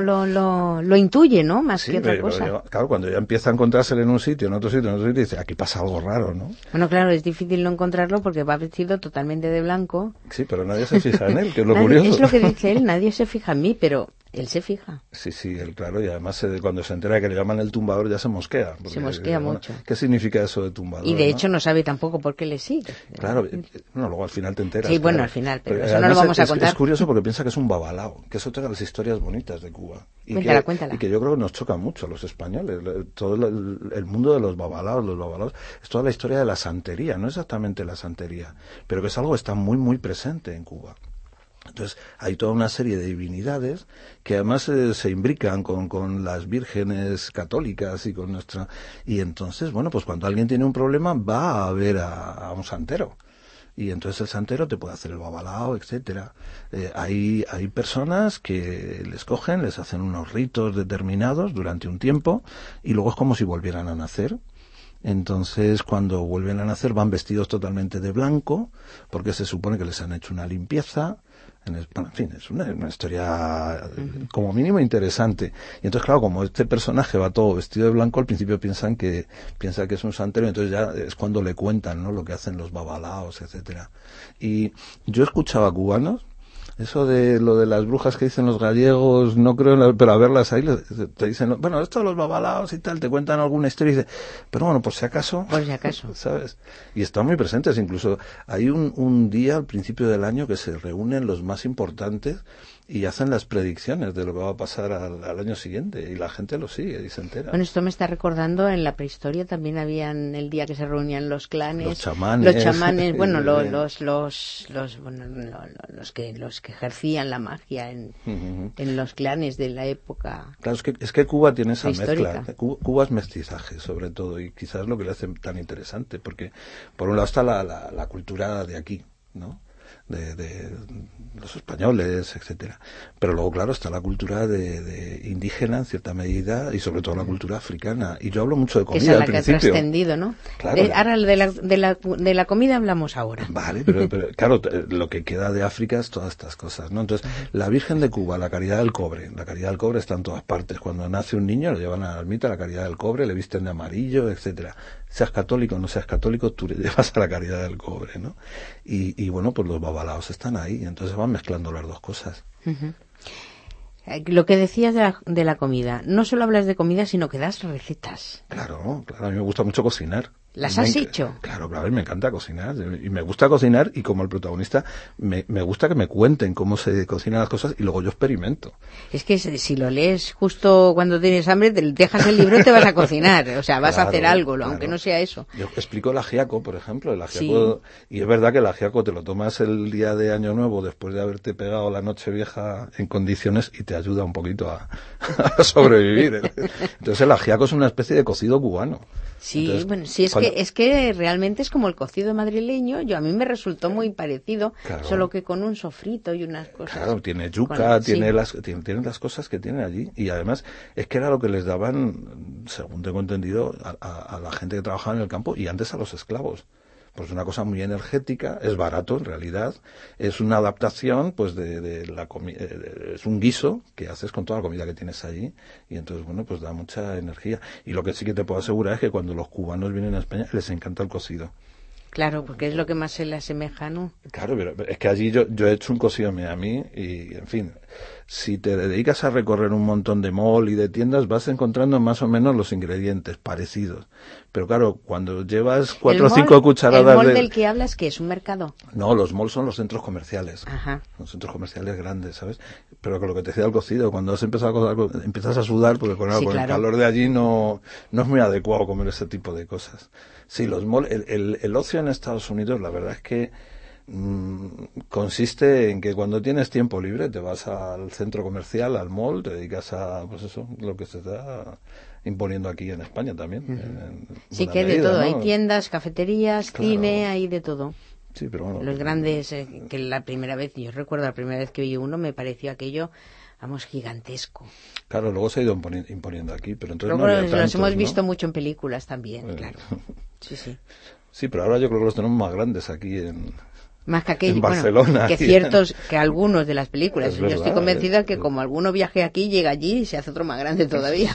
lo intuye, ¿no? Más que otra cosa. Pero, claro, cuando ya empieza a encontrárselo en un sitio, en otro sitio, dice, aquí pasa algo raro, ¿no? Bueno, claro, es difícil no encontrarlo porque va vestido totalmente de blanco. Sí, pero nadie se fija en él, que es lo curioso. Es lo que dice él, nadie se fija en mí, pero él se fija. Sí, él, claro, y además cuando se entera de que le llaman el tumbador ya se mosquea. Se mosquea mucho. ¿Qué significa eso de tumbador? Y de hecho no sabe tampoco por qué le sigue. Claro, luego al final te enteras. Sí, bueno, al final, pero eso no lo vamos a contar. Es curioso porque piensa que es un babalao, que es otra de las historias bonitas de Cuba. Cuéntala. Y que yo creo que nos choca mucho a los españoles. Todo el mundo de los babalaos, es toda la historia de la santería, no exactamente la santería, pero que es algo que está muy, muy presente en Cuba. Entonces, hay toda una serie de divinidades que además se imbrican con las vírgenes católicas y con nuestra... Y entonces, bueno, pues cuando alguien tiene un problema va a ver a un santero. Y entonces el santero te puede hacer el babalao, etcétera. Hay personas que les cogen, les hacen unos ritos determinados durante un tiempo y luego es como si volvieran a nacer. Entonces, cuando vuelven a nacer van vestidos totalmente de blanco porque se supone que les han hecho una limpieza. En fin, es una historia como mínimo interesante. Y entonces, claro, como este personaje va todo vestido de blanco, al principio piensa que es un santero, y entonces ya es cuando le cuentan, ¿no?, lo que hacen los babalaos, etcétera. Y yo escuchaba a cubanos, eso de lo de las brujas que dicen los gallegos, no creo, pero a verlas ahí te dicen, bueno, esto de los babalaos y tal, te cuentan alguna historia y dices, pero bueno, por si acaso, ¿sabes? Y están muy presentes, incluso hay un día al principio del año que se reúnen los más importantes y hacen las predicciones de lo que va a pasar al año siguiente y la gente lo sigue y se entera. Bueno, esto me está recordando, en la prehistoria también habían el día que se reunían los clanes, los chamanes, bueno, los que ejercían la magia en los clanes de la época. Claro, es que Cuba tiene esa mezcla. Cuba es mestizaje, sobre todo, y quizás lo que le hace tan interesante, porque por un lado está la cultura de aquí, ¿no?, de los españoles, etcétera, pero luego, claro, está la cultura de indígena en cierta medida y sobre todo la cultura africana. Y yo hablo mucho de comida al principio. Que es la que ha trascendido, ¿no? Claro. Ahora de la comida hablamos ahora. Vale, pero claro, lo que queda de África es todas estas cosas, ¿no? Entonces, la Virgen de Cuba, la Caridad del Cobre está en todas partes. Cuando nace un niño, lo llevan a la ermita, la Caridad del Cobre, le visten de amarillo, etcétera. Seas católico o no seas católico, tú le llevas a la Caridad del Cobre, ¿no? Y bueno, pues los babalaos están ahí, y entonces van mezclando las dos cosas. Uh-huh. Lo que decías de la comida, no solo hablas de comida, sino que das recetas. Claro, a mí me gusta mucho cocinar. ¿Las has hecho? Claro, a mí me encanta cocinar. Y me gusta cocinar, y como el protagonista, me gusta que me cuenten cómo se cocinan las cosas y luego yo experimento. Es que si lo lees justo cuando tienes hambre, te dejas el libro y te vas a cocinar. O sea, vas a hacer algo, aunque no sea eso. Yo explico el ajiaco, por ejemplo. El ajiaco, sí. Y es verdad que el ajiaco te lo tomas el día de Año Nuevo después de haberte pegado la noche vieja en condiciones y te ayuda un poquito a sobrevivir. Entonces el ajiaco es una especie de cocido cubano. Sí, entonces, bueno, sí, es que realmente es como el cocido madrileño. A mí me resultó muy parecido, claro, solo que con un sofrito y unas cosas. Claro, tiene yuca, tiene las cosas que tienen allí, y además es que era lo que les daban, según tengo entendido, a la gente que trabajaba en el campo y antes a los esclavos. Pues es una cosa muy energética, es barato en realidad, es una adaptación pues de la comida, es un guiso que haces con toda la comida que tienes allí, y entonces bueno, pues da mucha energía. Y lo que sí que te puedo asegurar es que cuando los cubanos vienen a España les encanta el cocido. Claro, porque es lo que más se le asemeja, ¿no? Claro, pero es que allí yo he hecho un cocido en Miami y, en fin, si te dedicas a recorrer un montón de mall y de tiendas, vas encontrando más o menos los ingredientes parecidos. Pero claro, cuando llevas 4 o 5 cucharadas ¿El mall del que hablas qué es? ¿Un mercado? No, los malls son los centros comerciales. Ajá. Los centros comerciales grandes, ¿sabes? Pero con lo que te decía el cocido, cuando has empezado a cocer, empiezas a sudar porque con Sí, el claro. calor de allí no es muy adecuado comer ese tipo de cosas. Sí, los malls, el ocio en Estados Unidos, la verdad es que consiste en que cuando tienes tiempo libre te vas al centro comercial, al mall, te dedicas a, pues eso, lo que se está imponiendo aquí en España también. Sí, que hay de todo. ¿No? Hay tiendas, cafeterías, claro. Cine, hay de todo. Sí, pero bueno. Los grandes, que la primera vez, yo recuerdo la primera vez que vi uno, me pareció aquello, vamos, gigantesco. Claro, luego se ha ido imponiendo aquí, pero entonces luego no había tantos, los hemos ¿no? visto mucho en películas también, claro. Sí, sí. Sí, pero ahora yo creo que los tenemos más grandes aquí más que aquello, en Barcelona. Bueno, que ciertos, que algunos de las películas. Es yo verdad, estoy convencida que como alguno viaje aquí, llega allí y se hace otro más grande todavía.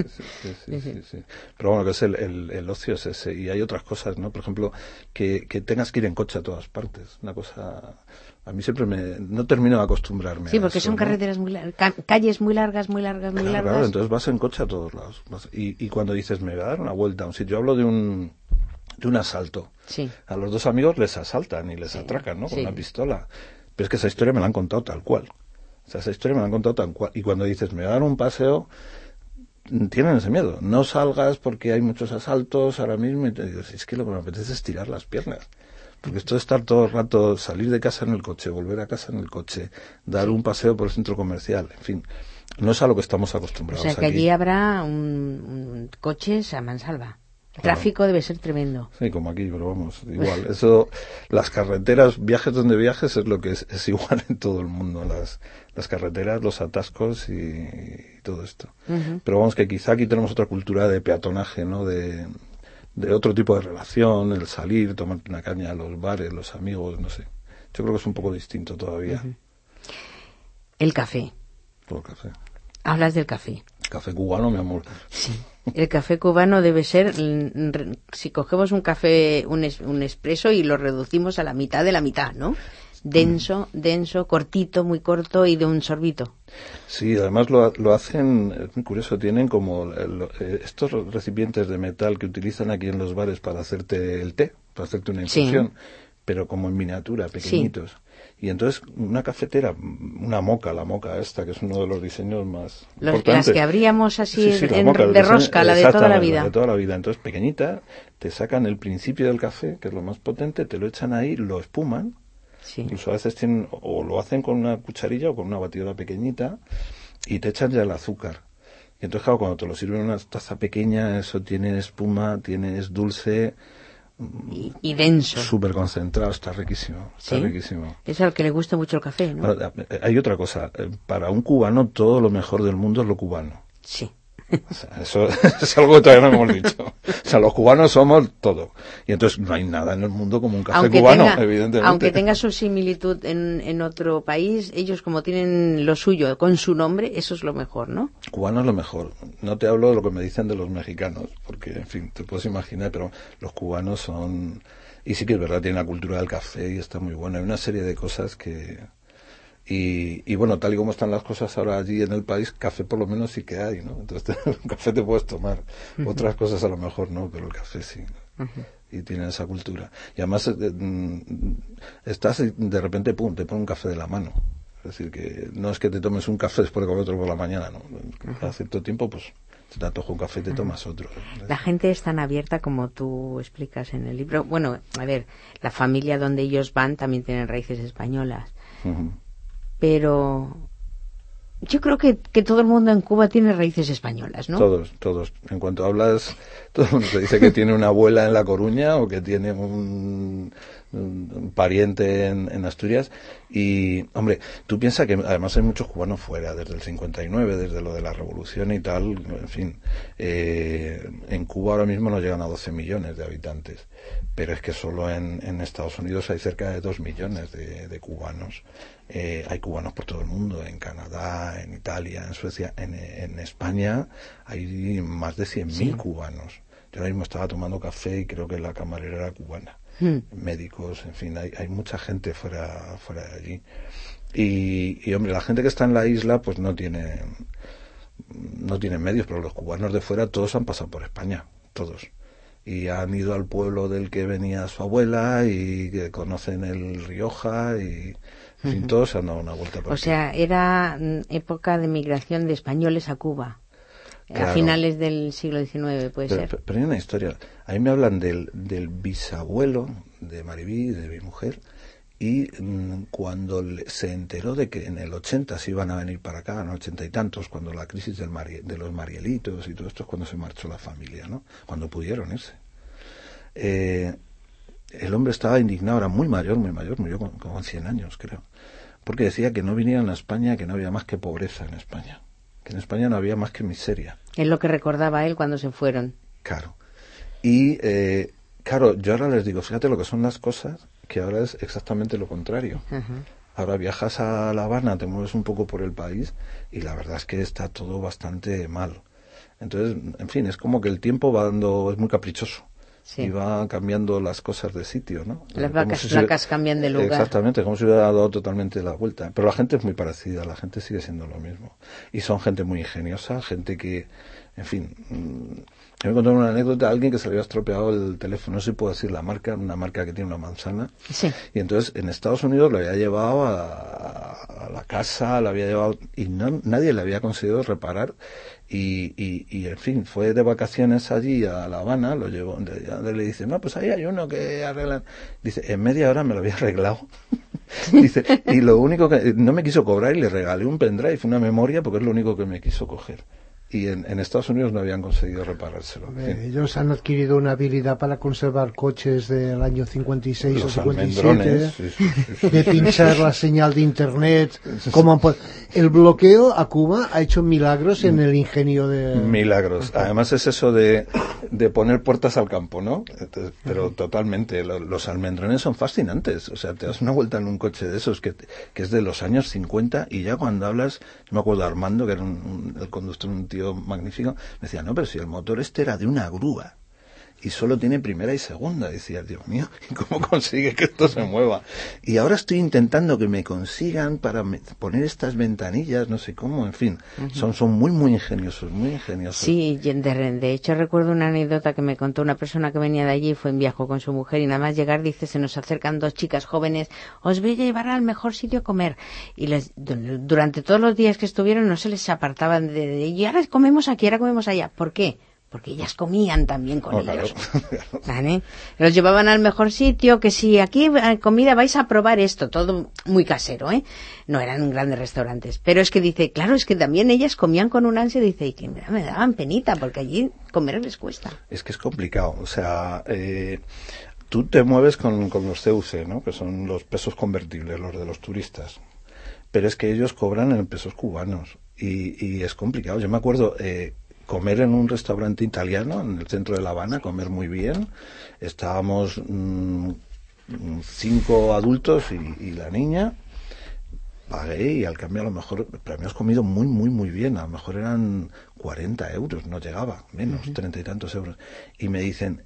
Sí. Pero bueno, que es el ocio es ese. Y hay otras cosas, ¿no? Por ejemplo, que tengas que ir en coche a todas partes. Una cosa... A mí siempre no termino de acostumbrarme. Sí, porque a eso, son ¿no? carreteras muy largas, calles muy largas. Claro, entonces vas en coche a todos lados. Y cuando dices, me voy a dar una vuelta a un sitio, hablo de un asalto. Sí. A los dos amigos les asaltan y les atracan, ¿no? Con una pistola. Pero es que esa historia me la han contado tal cual. O sea, esa historia me la han contado tal cual. Y cuando dices, me voy a dar un paseo, tienen ese miedo. No salgas porque hay muchos asaltos ahora mismo. Y te dices, es que lo que me apetece es tirar las piernas. Porque esto de estar todo el rato, salir de casa en el coche, volver a casa en el coche, dar un paseo por el centro comercial, en fin, no es a lo que estamos acostumbrados. O sea, que aquí. allí habrá un coches a mansalva. El tráfico debe ser tremendo. Sí, como aquí, pero vamos, igual. Eso, las carreteras, viajes donde viajes, es lo que es igual en todo el mundo. Las carreteras, los atascos y todo esto. Pero vamos, que quizá aquí tenemos otra cultura de peatonaje, ¿no? De otro tipo de relación, el salir, tomar una caña a los bares, los amigos, no sé. Yo creo que es un poco distinto todavía. El café. Todo café. Hablas del café. Café cubano, mi amor. Sí. El café cubano debe ser, si cogemos un café, un expreso y lo reducimos a la mitad de la mitad, ¿no? Denso, cortito, muy corto y de un sorbito. Sí, además lo hacen, es muy curioso, tienen como estos recipientes de metal que utilizan aquí en los bares para hacerte el té, para hacerte una infusión, pero como en miniatura, pequeñitos. Sí. Y entonces una cafetera, la moca esta, que es uno de los diseños más importantes. Las que abríamos así moca, de rosca, la de toda la vida. La de toda la vida. Entonces pequeñita, te sacan el principio del café, que es lo más potente, te lo echan ahí, lo espuman. Sí. Incluso a veces o lo hacen con una cucharilla o con una batidora pequeñita y te echan ya el azúcar. Y entonces, claro, cuando te lo sirven en una taza pequeña, eso tiene espuma, tienes dulce y denso. Súper concentrado, está riquísimo. Está riquísimo. Es al que le gusta mucho el café, ¿no? Ahora, hay otra cosa. Para un cubano, todo lo mejor del mundo es lo cubano. Sí. O sea, eso es algo que todavía no hemos dicho. O sea, los cubanos somos todo. Y entonces no hay nada en el mundo como un café cubano, evidentemente. Aunque tenga su similitud en otro país, ellos como tienen lo suyo con su nombre, eso es lo mejor, ¿no? Cubano es lo mejor. No te hablo de lo que me dicen de los mexicanos, porque, en fin, te puedes imaginar, pero los cubanos son... Y sí que es verdad, tienen la cultura del café y está muy buena. Hay una serie de cosas que... Y bueno, tal y como están las cosas ahora allí en el país, café por lo menos sí que hay, ¿no? Entonces, café te puedes tomar. Otras cosas a lo mejor no, pero el café sí. Y tienen esa cultura. Y además, estás y de repente, pum, te pone un café de la mano. Es decir, que no es que te tomes un café después de comer otro por la mañana, ¿no? Cada cierto tiempo, pues, te te antoja un café y te tomas otro. La gente es tan abierta como tú explicas en el libro. Bueno, a ver, la familia donde ellos van también tienen raíces españolas. Pero yo creo que todo el mundo en Cuba tiene raíces españolas, ¿no? Todos. En cuanto hablas, todo el mundo te dice que tiene una abuela en La Coruña o que tiene un pariente en Asturias. Y, hombre, tú piensas que además hay muchos cubanos fuera, desde el 59, desde lo de la revolución y tal, en fin. En Cuba ahora mismo no llegan a 12 millones de habitantes. Pero es que solo en Estados Unidos hay cerca de 2 millones de cubanos. Hay cubanos por todo el mundo, en Canadá, en Italia, en Suecia, en España hay más de 100.000 cubanos. Yo ahora mismo estaba tomando café y creo que la camarera era cubana. Médicos, en fin, hay mucha gente fuera de allí. Y hombre, la gente que está en la isla pues no tiene medios, pero los cubanos de fuera todos han pasado por España, todos. Y han ido al pueblo del que venía su abuela y que conocen el Rioja y en fin, todos han dado una vuelta por O aquí. sea, era época de migración de españoles a Cuba. Claro. A finales del siglo XIX, puede ser. Pero hay una historia. A mí me hablan del bisabuelo de Maribí, de mi mujer, y cuando se enteró de que en el 80 se iban a venir para acá, en el 80 y tantos, cuando la crisis de los Marielitos y todo esto, es cuando se marchó la familia, ¿no? Cuando pudieron irse. El hombre estaba indignado, era muy mayor, murió con 100 años, creo, porque decía que no vinieran a España, que no había más que pobreza en España, que en España no había más que miseria. Es lo que recordaba él cuando se fueron. Claro. Y, claro, yo ahora les digo, fíjate lo que son las cosas, que ahora es exactamente lo contrario. Uh-huh. Ahora viajas a La Habana, te mueves un poco por el país y la verdad es que está todo bastante mal. Entonces, en fin, es como que el tiempo va dando, es muy caprichoso. Sí. Y va cambiando las cosas de sitio, ¿no? Las vacas flacas cambian de lugar. Exactamente, como si hubiera dado totalmente la vuelta. Pero la gente es muy parecida, la gente sigue siendo lo mismo. Y son gente muy ingeniosa, gente que, en fin... me contaron una anécdota de alguien que se le había estropeado el teléfono, no sé si puedo decir la marca, una marca que tiene una manzana. Sí. Y entonces en Estados Unidos lo había llevado a la casa, lo había llevado y nadie le había conseguido reparar. Y en fin, fue de vacaciones allí a La Habana, lo llevó, le dice, no, pues ahí hay uno que arreglan. Dice, en media hora me lo había arreglado. Dice, y lo único que, no me quiso cobrar y le regalé un pendrive, una memoria, porque es lo único que me quiso coger. Y en Estados Unidos no habían conseguido reparárselo. Ellos han adquirido una habilidad para conservar coches del año 56 los o 57, sí. de pinchar la señal de internet. El bloqueo a Cuba ha hecho milagros en el ingenio de... Milagros. Además es eso de poner puertas al campo, ¿no? Pero totalmente. Los almendrones son fascinantes. O sea, te das una vuelta en un coche de esos que es de los años 50 y ya cuando hablas, yo me acuerdo de Armando, que era el conductor, un tío magnífico, me decía, no, pero si el motor este era de una grúa y solo tiene primera y segunda. Decía, Dios mío, ¿y cómo consigue que esto se mueva? Y ahora estoy intentando que me consigan para poner estas ventanillas, no sé cómo, en fin, son muy, muy ingeniosos, muy ingeniosos. Sí, de hecho recuerdo una anécdota que me contó una persona que venía de allí, fue en viaje con su mujer y nada más llegar dice, se nos acercan dos chicas jóvenes, os voy a llevar al mejor sitio a comer. Y durante todos los días que estuvieron no se les apartaban y ahora comemos aquí, ahora comemos allá. ¿Por qué? Porque ellas comían también con ellos. Claro. ¿Vale? Los llevaban al mejor sitio, que si aquí comida vais a probar esto, todo muy casero, ¿eh? No eran grandes restaurantes. Pero es que dice, claro, es que también ellas comían con un ansia, dice, y que me daban penita, porque allí comer les cuesta. Es que es complicado, o sea, tú te mueves con los CUC, ¿no? Que son los pesos convertibles, los de los turistas. Pero es que ellos cobran en pesos cubanos y es complicado. Yo me acuerdo... comer en un restaurante italiano en el centro de La Habana, comer muy bien. Estábamos 5 adultos y la niña. Pagué y al cambio a lo mejor, pero habíamos comido muy, muy, muy bien. A lo mejor eran 40 euros, no llegaba, menos, 30 y tantos euros. Y me dicen,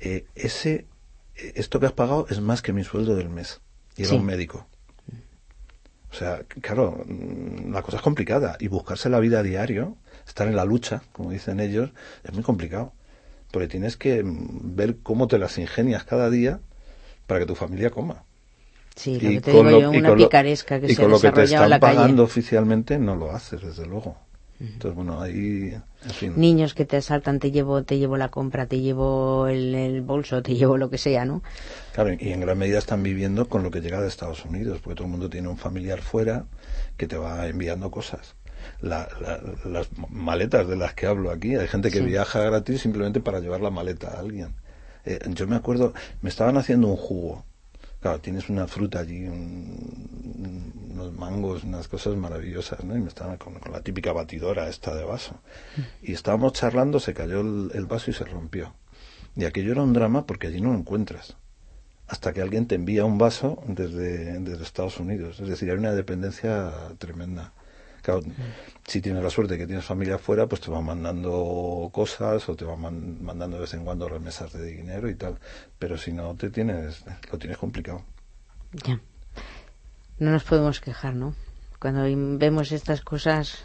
esto que has pagado es más que mi sueldo del mes. Y era un médico. O sea, claro, la cosa es complicada. Y buscarse la vida a diario, estar en la lucha, como dicen ellos, es muy complicado. Porque tienes que ver cómo te las ingenias cada día para que tu familia coma. Sí, lo que te digo yo, una picaresca que se ha desarrollado en la calle. Y con lo que te están pagando oficialmente no lo haces, desde luego. Entonces, bueno, ahí, en fin. Niños que te asaltan, te llevo la compra, te llevo el bolso, te llevo lo que sea, ¿no? Claro, y en gran medida están viviendo con lo que llega de Estados Unidos, porque todo el mundo tiene un familiar fuera que te va enviando cosas. Las maletas de las que hablo aquí, hay gente que viaja gratis simplemente para llevar la maleta a alguien. Yo me acuerdo, me estaban haciendo un jugo. Claro, tienes una fruta allí, unos mangos, unas cosas maravillosas, ¿no? Y me estaban con la típica batidora esta de vaso. Y estábamos charlando, se cayó el vaso y se rompió. Y aquello era un drama porque allí no lo encuentras. Hasta que alguien te envía un vaso desde Estados Unidos. Es decir, hay una dependencia tremenda. Claro, si tienes la suerte que tienes familia afuera, pues te van mandando cosas o te van mandando de vez en cuando remesas de dinero y tal. Pero si no, lo tienes complicado. Ya. No nos podemos quejar, ¿no? Cuando vemos estas cosas...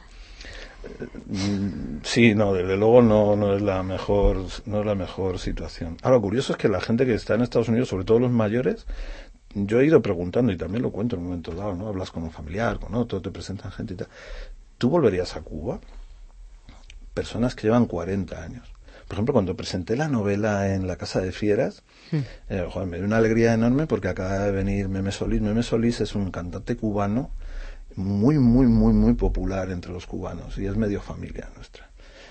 Sí, no, desde luego no es la mejor situación. Ahora, lo curioso es que la gente que está en Estados Unidos, sobre todo los mayores, yo he ido preguntando, y también lo cuento en un momento dado, ¿no? Hablas con un familiar, con otro, te presentan gente y tal. ¿Tú volverías a Cuba? Personas que llevan 40 años. Por ejemplo, cuando presenté la novela en la Casa de Fieras, joder, me dio una alegría enorme porque acaba de venir Meme Solís. Meme Solís es un cantante cubano muy popular entre los cubanos y es medio familia nuestra.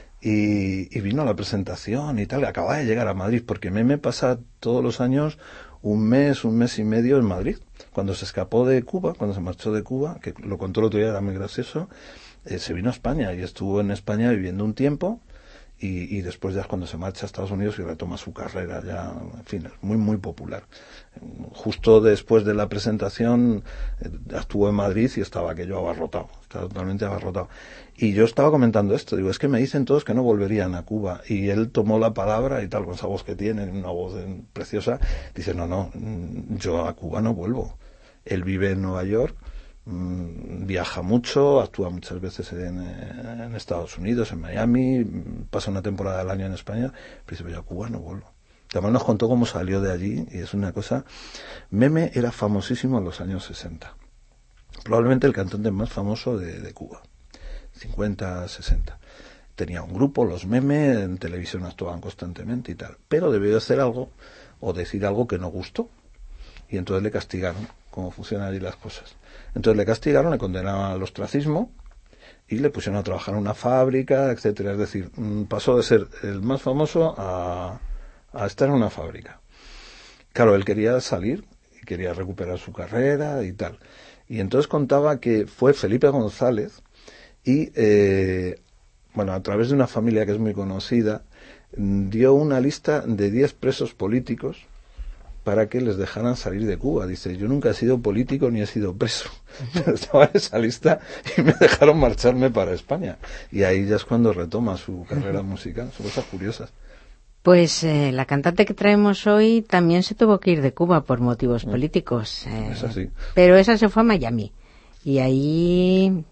Y vino a la presentación y tal, acaba de llegar a Madrid, porque Meme pasa todos los años un mes y medio en Madrid. Cuando se escapó de Cuba, cuando se marchó de Cuba, que lo contó el otro día, era muy gracioso, se vino a España y estuvo en España viviendo un tiempo y después ya es cuando se marcha a Estados Unidos y retoma su carrera ya, en fin, es muy popular. Justo después de la presentación estuvo en Madrid y estaba aquello abarrotado, estaba totalmente abarrotado. Y yo estaba comentando esto, digo, es que me dicen todos que no volverían a Cuba, y él tomó la palabra y tal, con esa voz que tiene, una voz preciosa, dice, no, yo a Cuba no vuelvo. Él vive en Nueva York, viaja mucho, actúa muchas veces en Estados Unidos, en Miami, pasa una temporada del año en España, pero dice, yo a Cuba no vuelvo. Además nos contó cómo salió de allí, y es una cosa... Meme era famosísimo en los años 60. Probablemente el cantante más famoso de Cuba. 50, 60. Tenía un grupo, los Meme, en televisión actuaban constantemente y tal. Pero debió hacer algo, o decir algo que no gustó. Y entonces le castigaron, cómo funcionan allí las cosas. Entonces le castigaron, le condenaron al ostracismo, y le pusieron a trabajar en una fábrica, etcétera. Es decir, pasó de ser el más famoso a estar en una fábrica. Claro, él quería salir, y quería recuperar su carrera y tal. Y entonces contaba que fue Felipe González y, a través de una familia que es muy conocida, dio una lista de 10 presos políticos para que les dejaran salir de Cuba. Dice, yo nunca he sido político ni he sido preso. Pero estaba en esa lista y me dejaron marcharme para España. Y ahí ya es cuando retoma su carrera musical. Son cosas curiosas. Pues la cantante que traemos hoy también se tuvo que ir de Cuba por motivos políticos. Es así. Pero esa se fue a Miami. Y ahí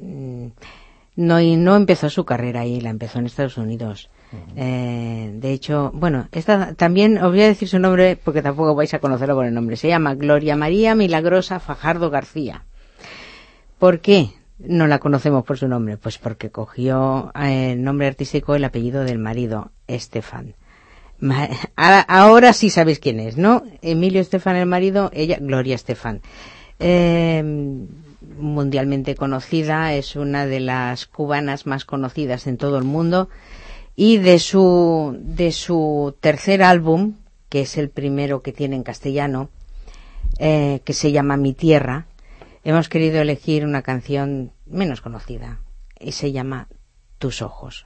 no empezó su carrera ahí, la empezó en Estados Unidos. De hecho, esta también os voy a decir su nombre porque tampoco vais a conocerlo por el nombre. Se llama Gloria María Milagrosa Fajardo García. ¿Por qué no la conocemos por su nombre? Pues porque cogió el nombre artístico, el apellido del marido, Estefan. Ahora sí sabéis quién es, ¿no? Emilio Estefan el marido, ella Gloria Estefan. Mundialmente conocida, es una de las cubanas más conocidas en todo el mundo. Y de su tercer álbum, que es el primero que tiene en castellano, que se llama Mi Tierra, hemos querido elegir una canción menos conocida y se llama Tus Ojos.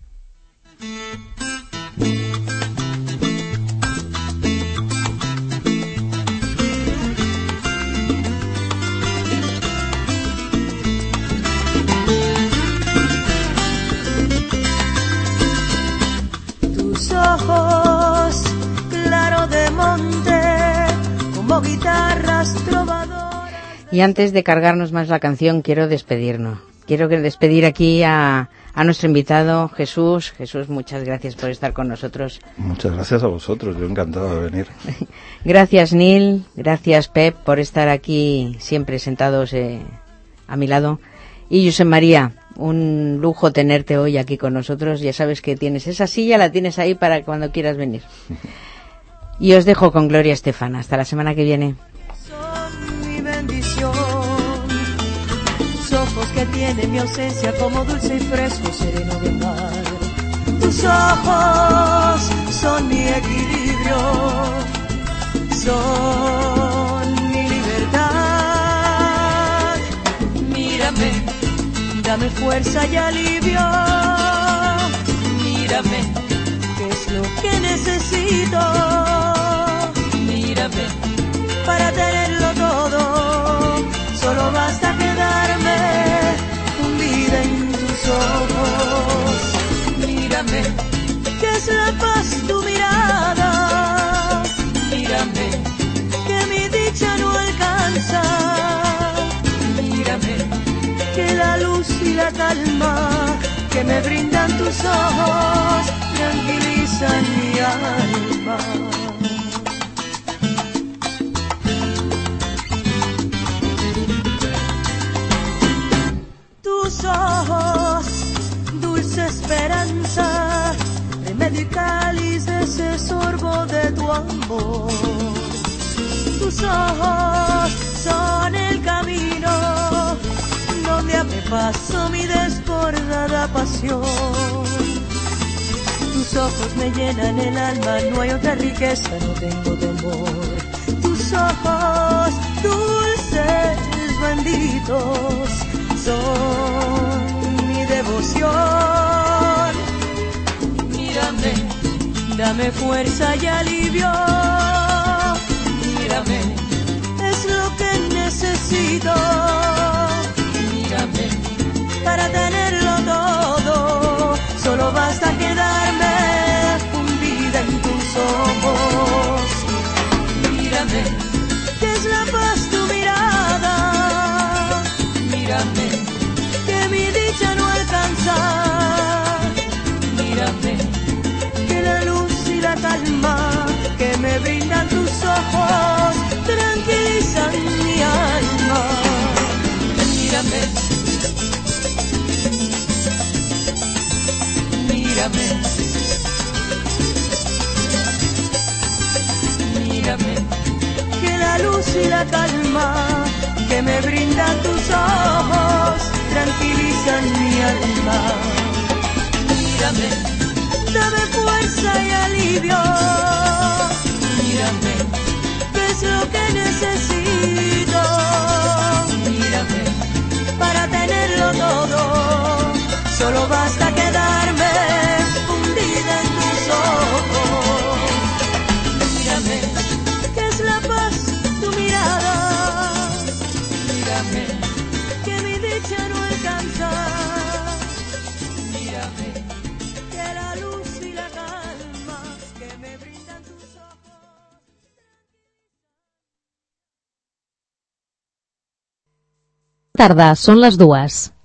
Tus ojos, claro de monte, como guitarras trovadoras. Y antes de cargarnos más la canción, quiero despedirnos. Quiero despedir aquí a nuestro invitado, Jesús. Jesús, muchas gracias por estar con nosotros. Muchas gracias a vosotros, yo encantado de venir. Gracias, Neil. Gracias, Pep, por estar aquí siempre sentados a mi lado. Y Josep María, un lujo tenerte hoy aquí con nosotros. Ya sabes que tienes esa silla, la tienes ahí para cuando quieras venir. Y os dejo con Gloria Estefan. Hasta la semana que viene. Bendición, tus ojos que tienen mi ausencia como dulce y fresco sereno del mar. Tus ojos son mi equilibrio, son mi libertad. Mírame, dame fuerza y alivio. Mírame, que es lo que necesito. Mírame, para tenerlo todo, solo basta quedarme hundida en tus ojos. Mírame, que es la paz tu mirada. Mírame, que mi dicha no alcanza. la calma que me brindan tus ojos tranquilizan mi alma. Tus ojos, dulce esperanza, remedio y cáliz de ese sorbo de tu amor. Tus ojos son el camino donde abre paso mi desbordada pasión. Tus ojos me llenan el alma, no hay otra riqueza, no tengo temor. Tus ojos dulces, benditos, son mi devoción. Mírame, dame fuerza y alivio. Mírame, es lo que necesito. Mírame, para tenerlo todo, solo basta quedarme hundida en tus ojos. Mírame, que es la paz tu mirada. Mírame, que mi dicha no alcanza. Mírame, que la luz y la calma que me brindan tus ojos tranquilizan mi alma. Mírame, mírame, mírame, que la luz y la calma que me brindan tus ojos tranquilizan mi alma. Mírame, dame fuerza y alivio. Mírame, que es lo que necesito. Mírame, para tenerlo todo, solo basta quedarme hundida en tus ojos. Mírame, que es la paz tu mirada. Mírame, que mi dicha no alcanza. Mírame, que la luz y la calma que me brindan tus ojos. Tarda, són les 2.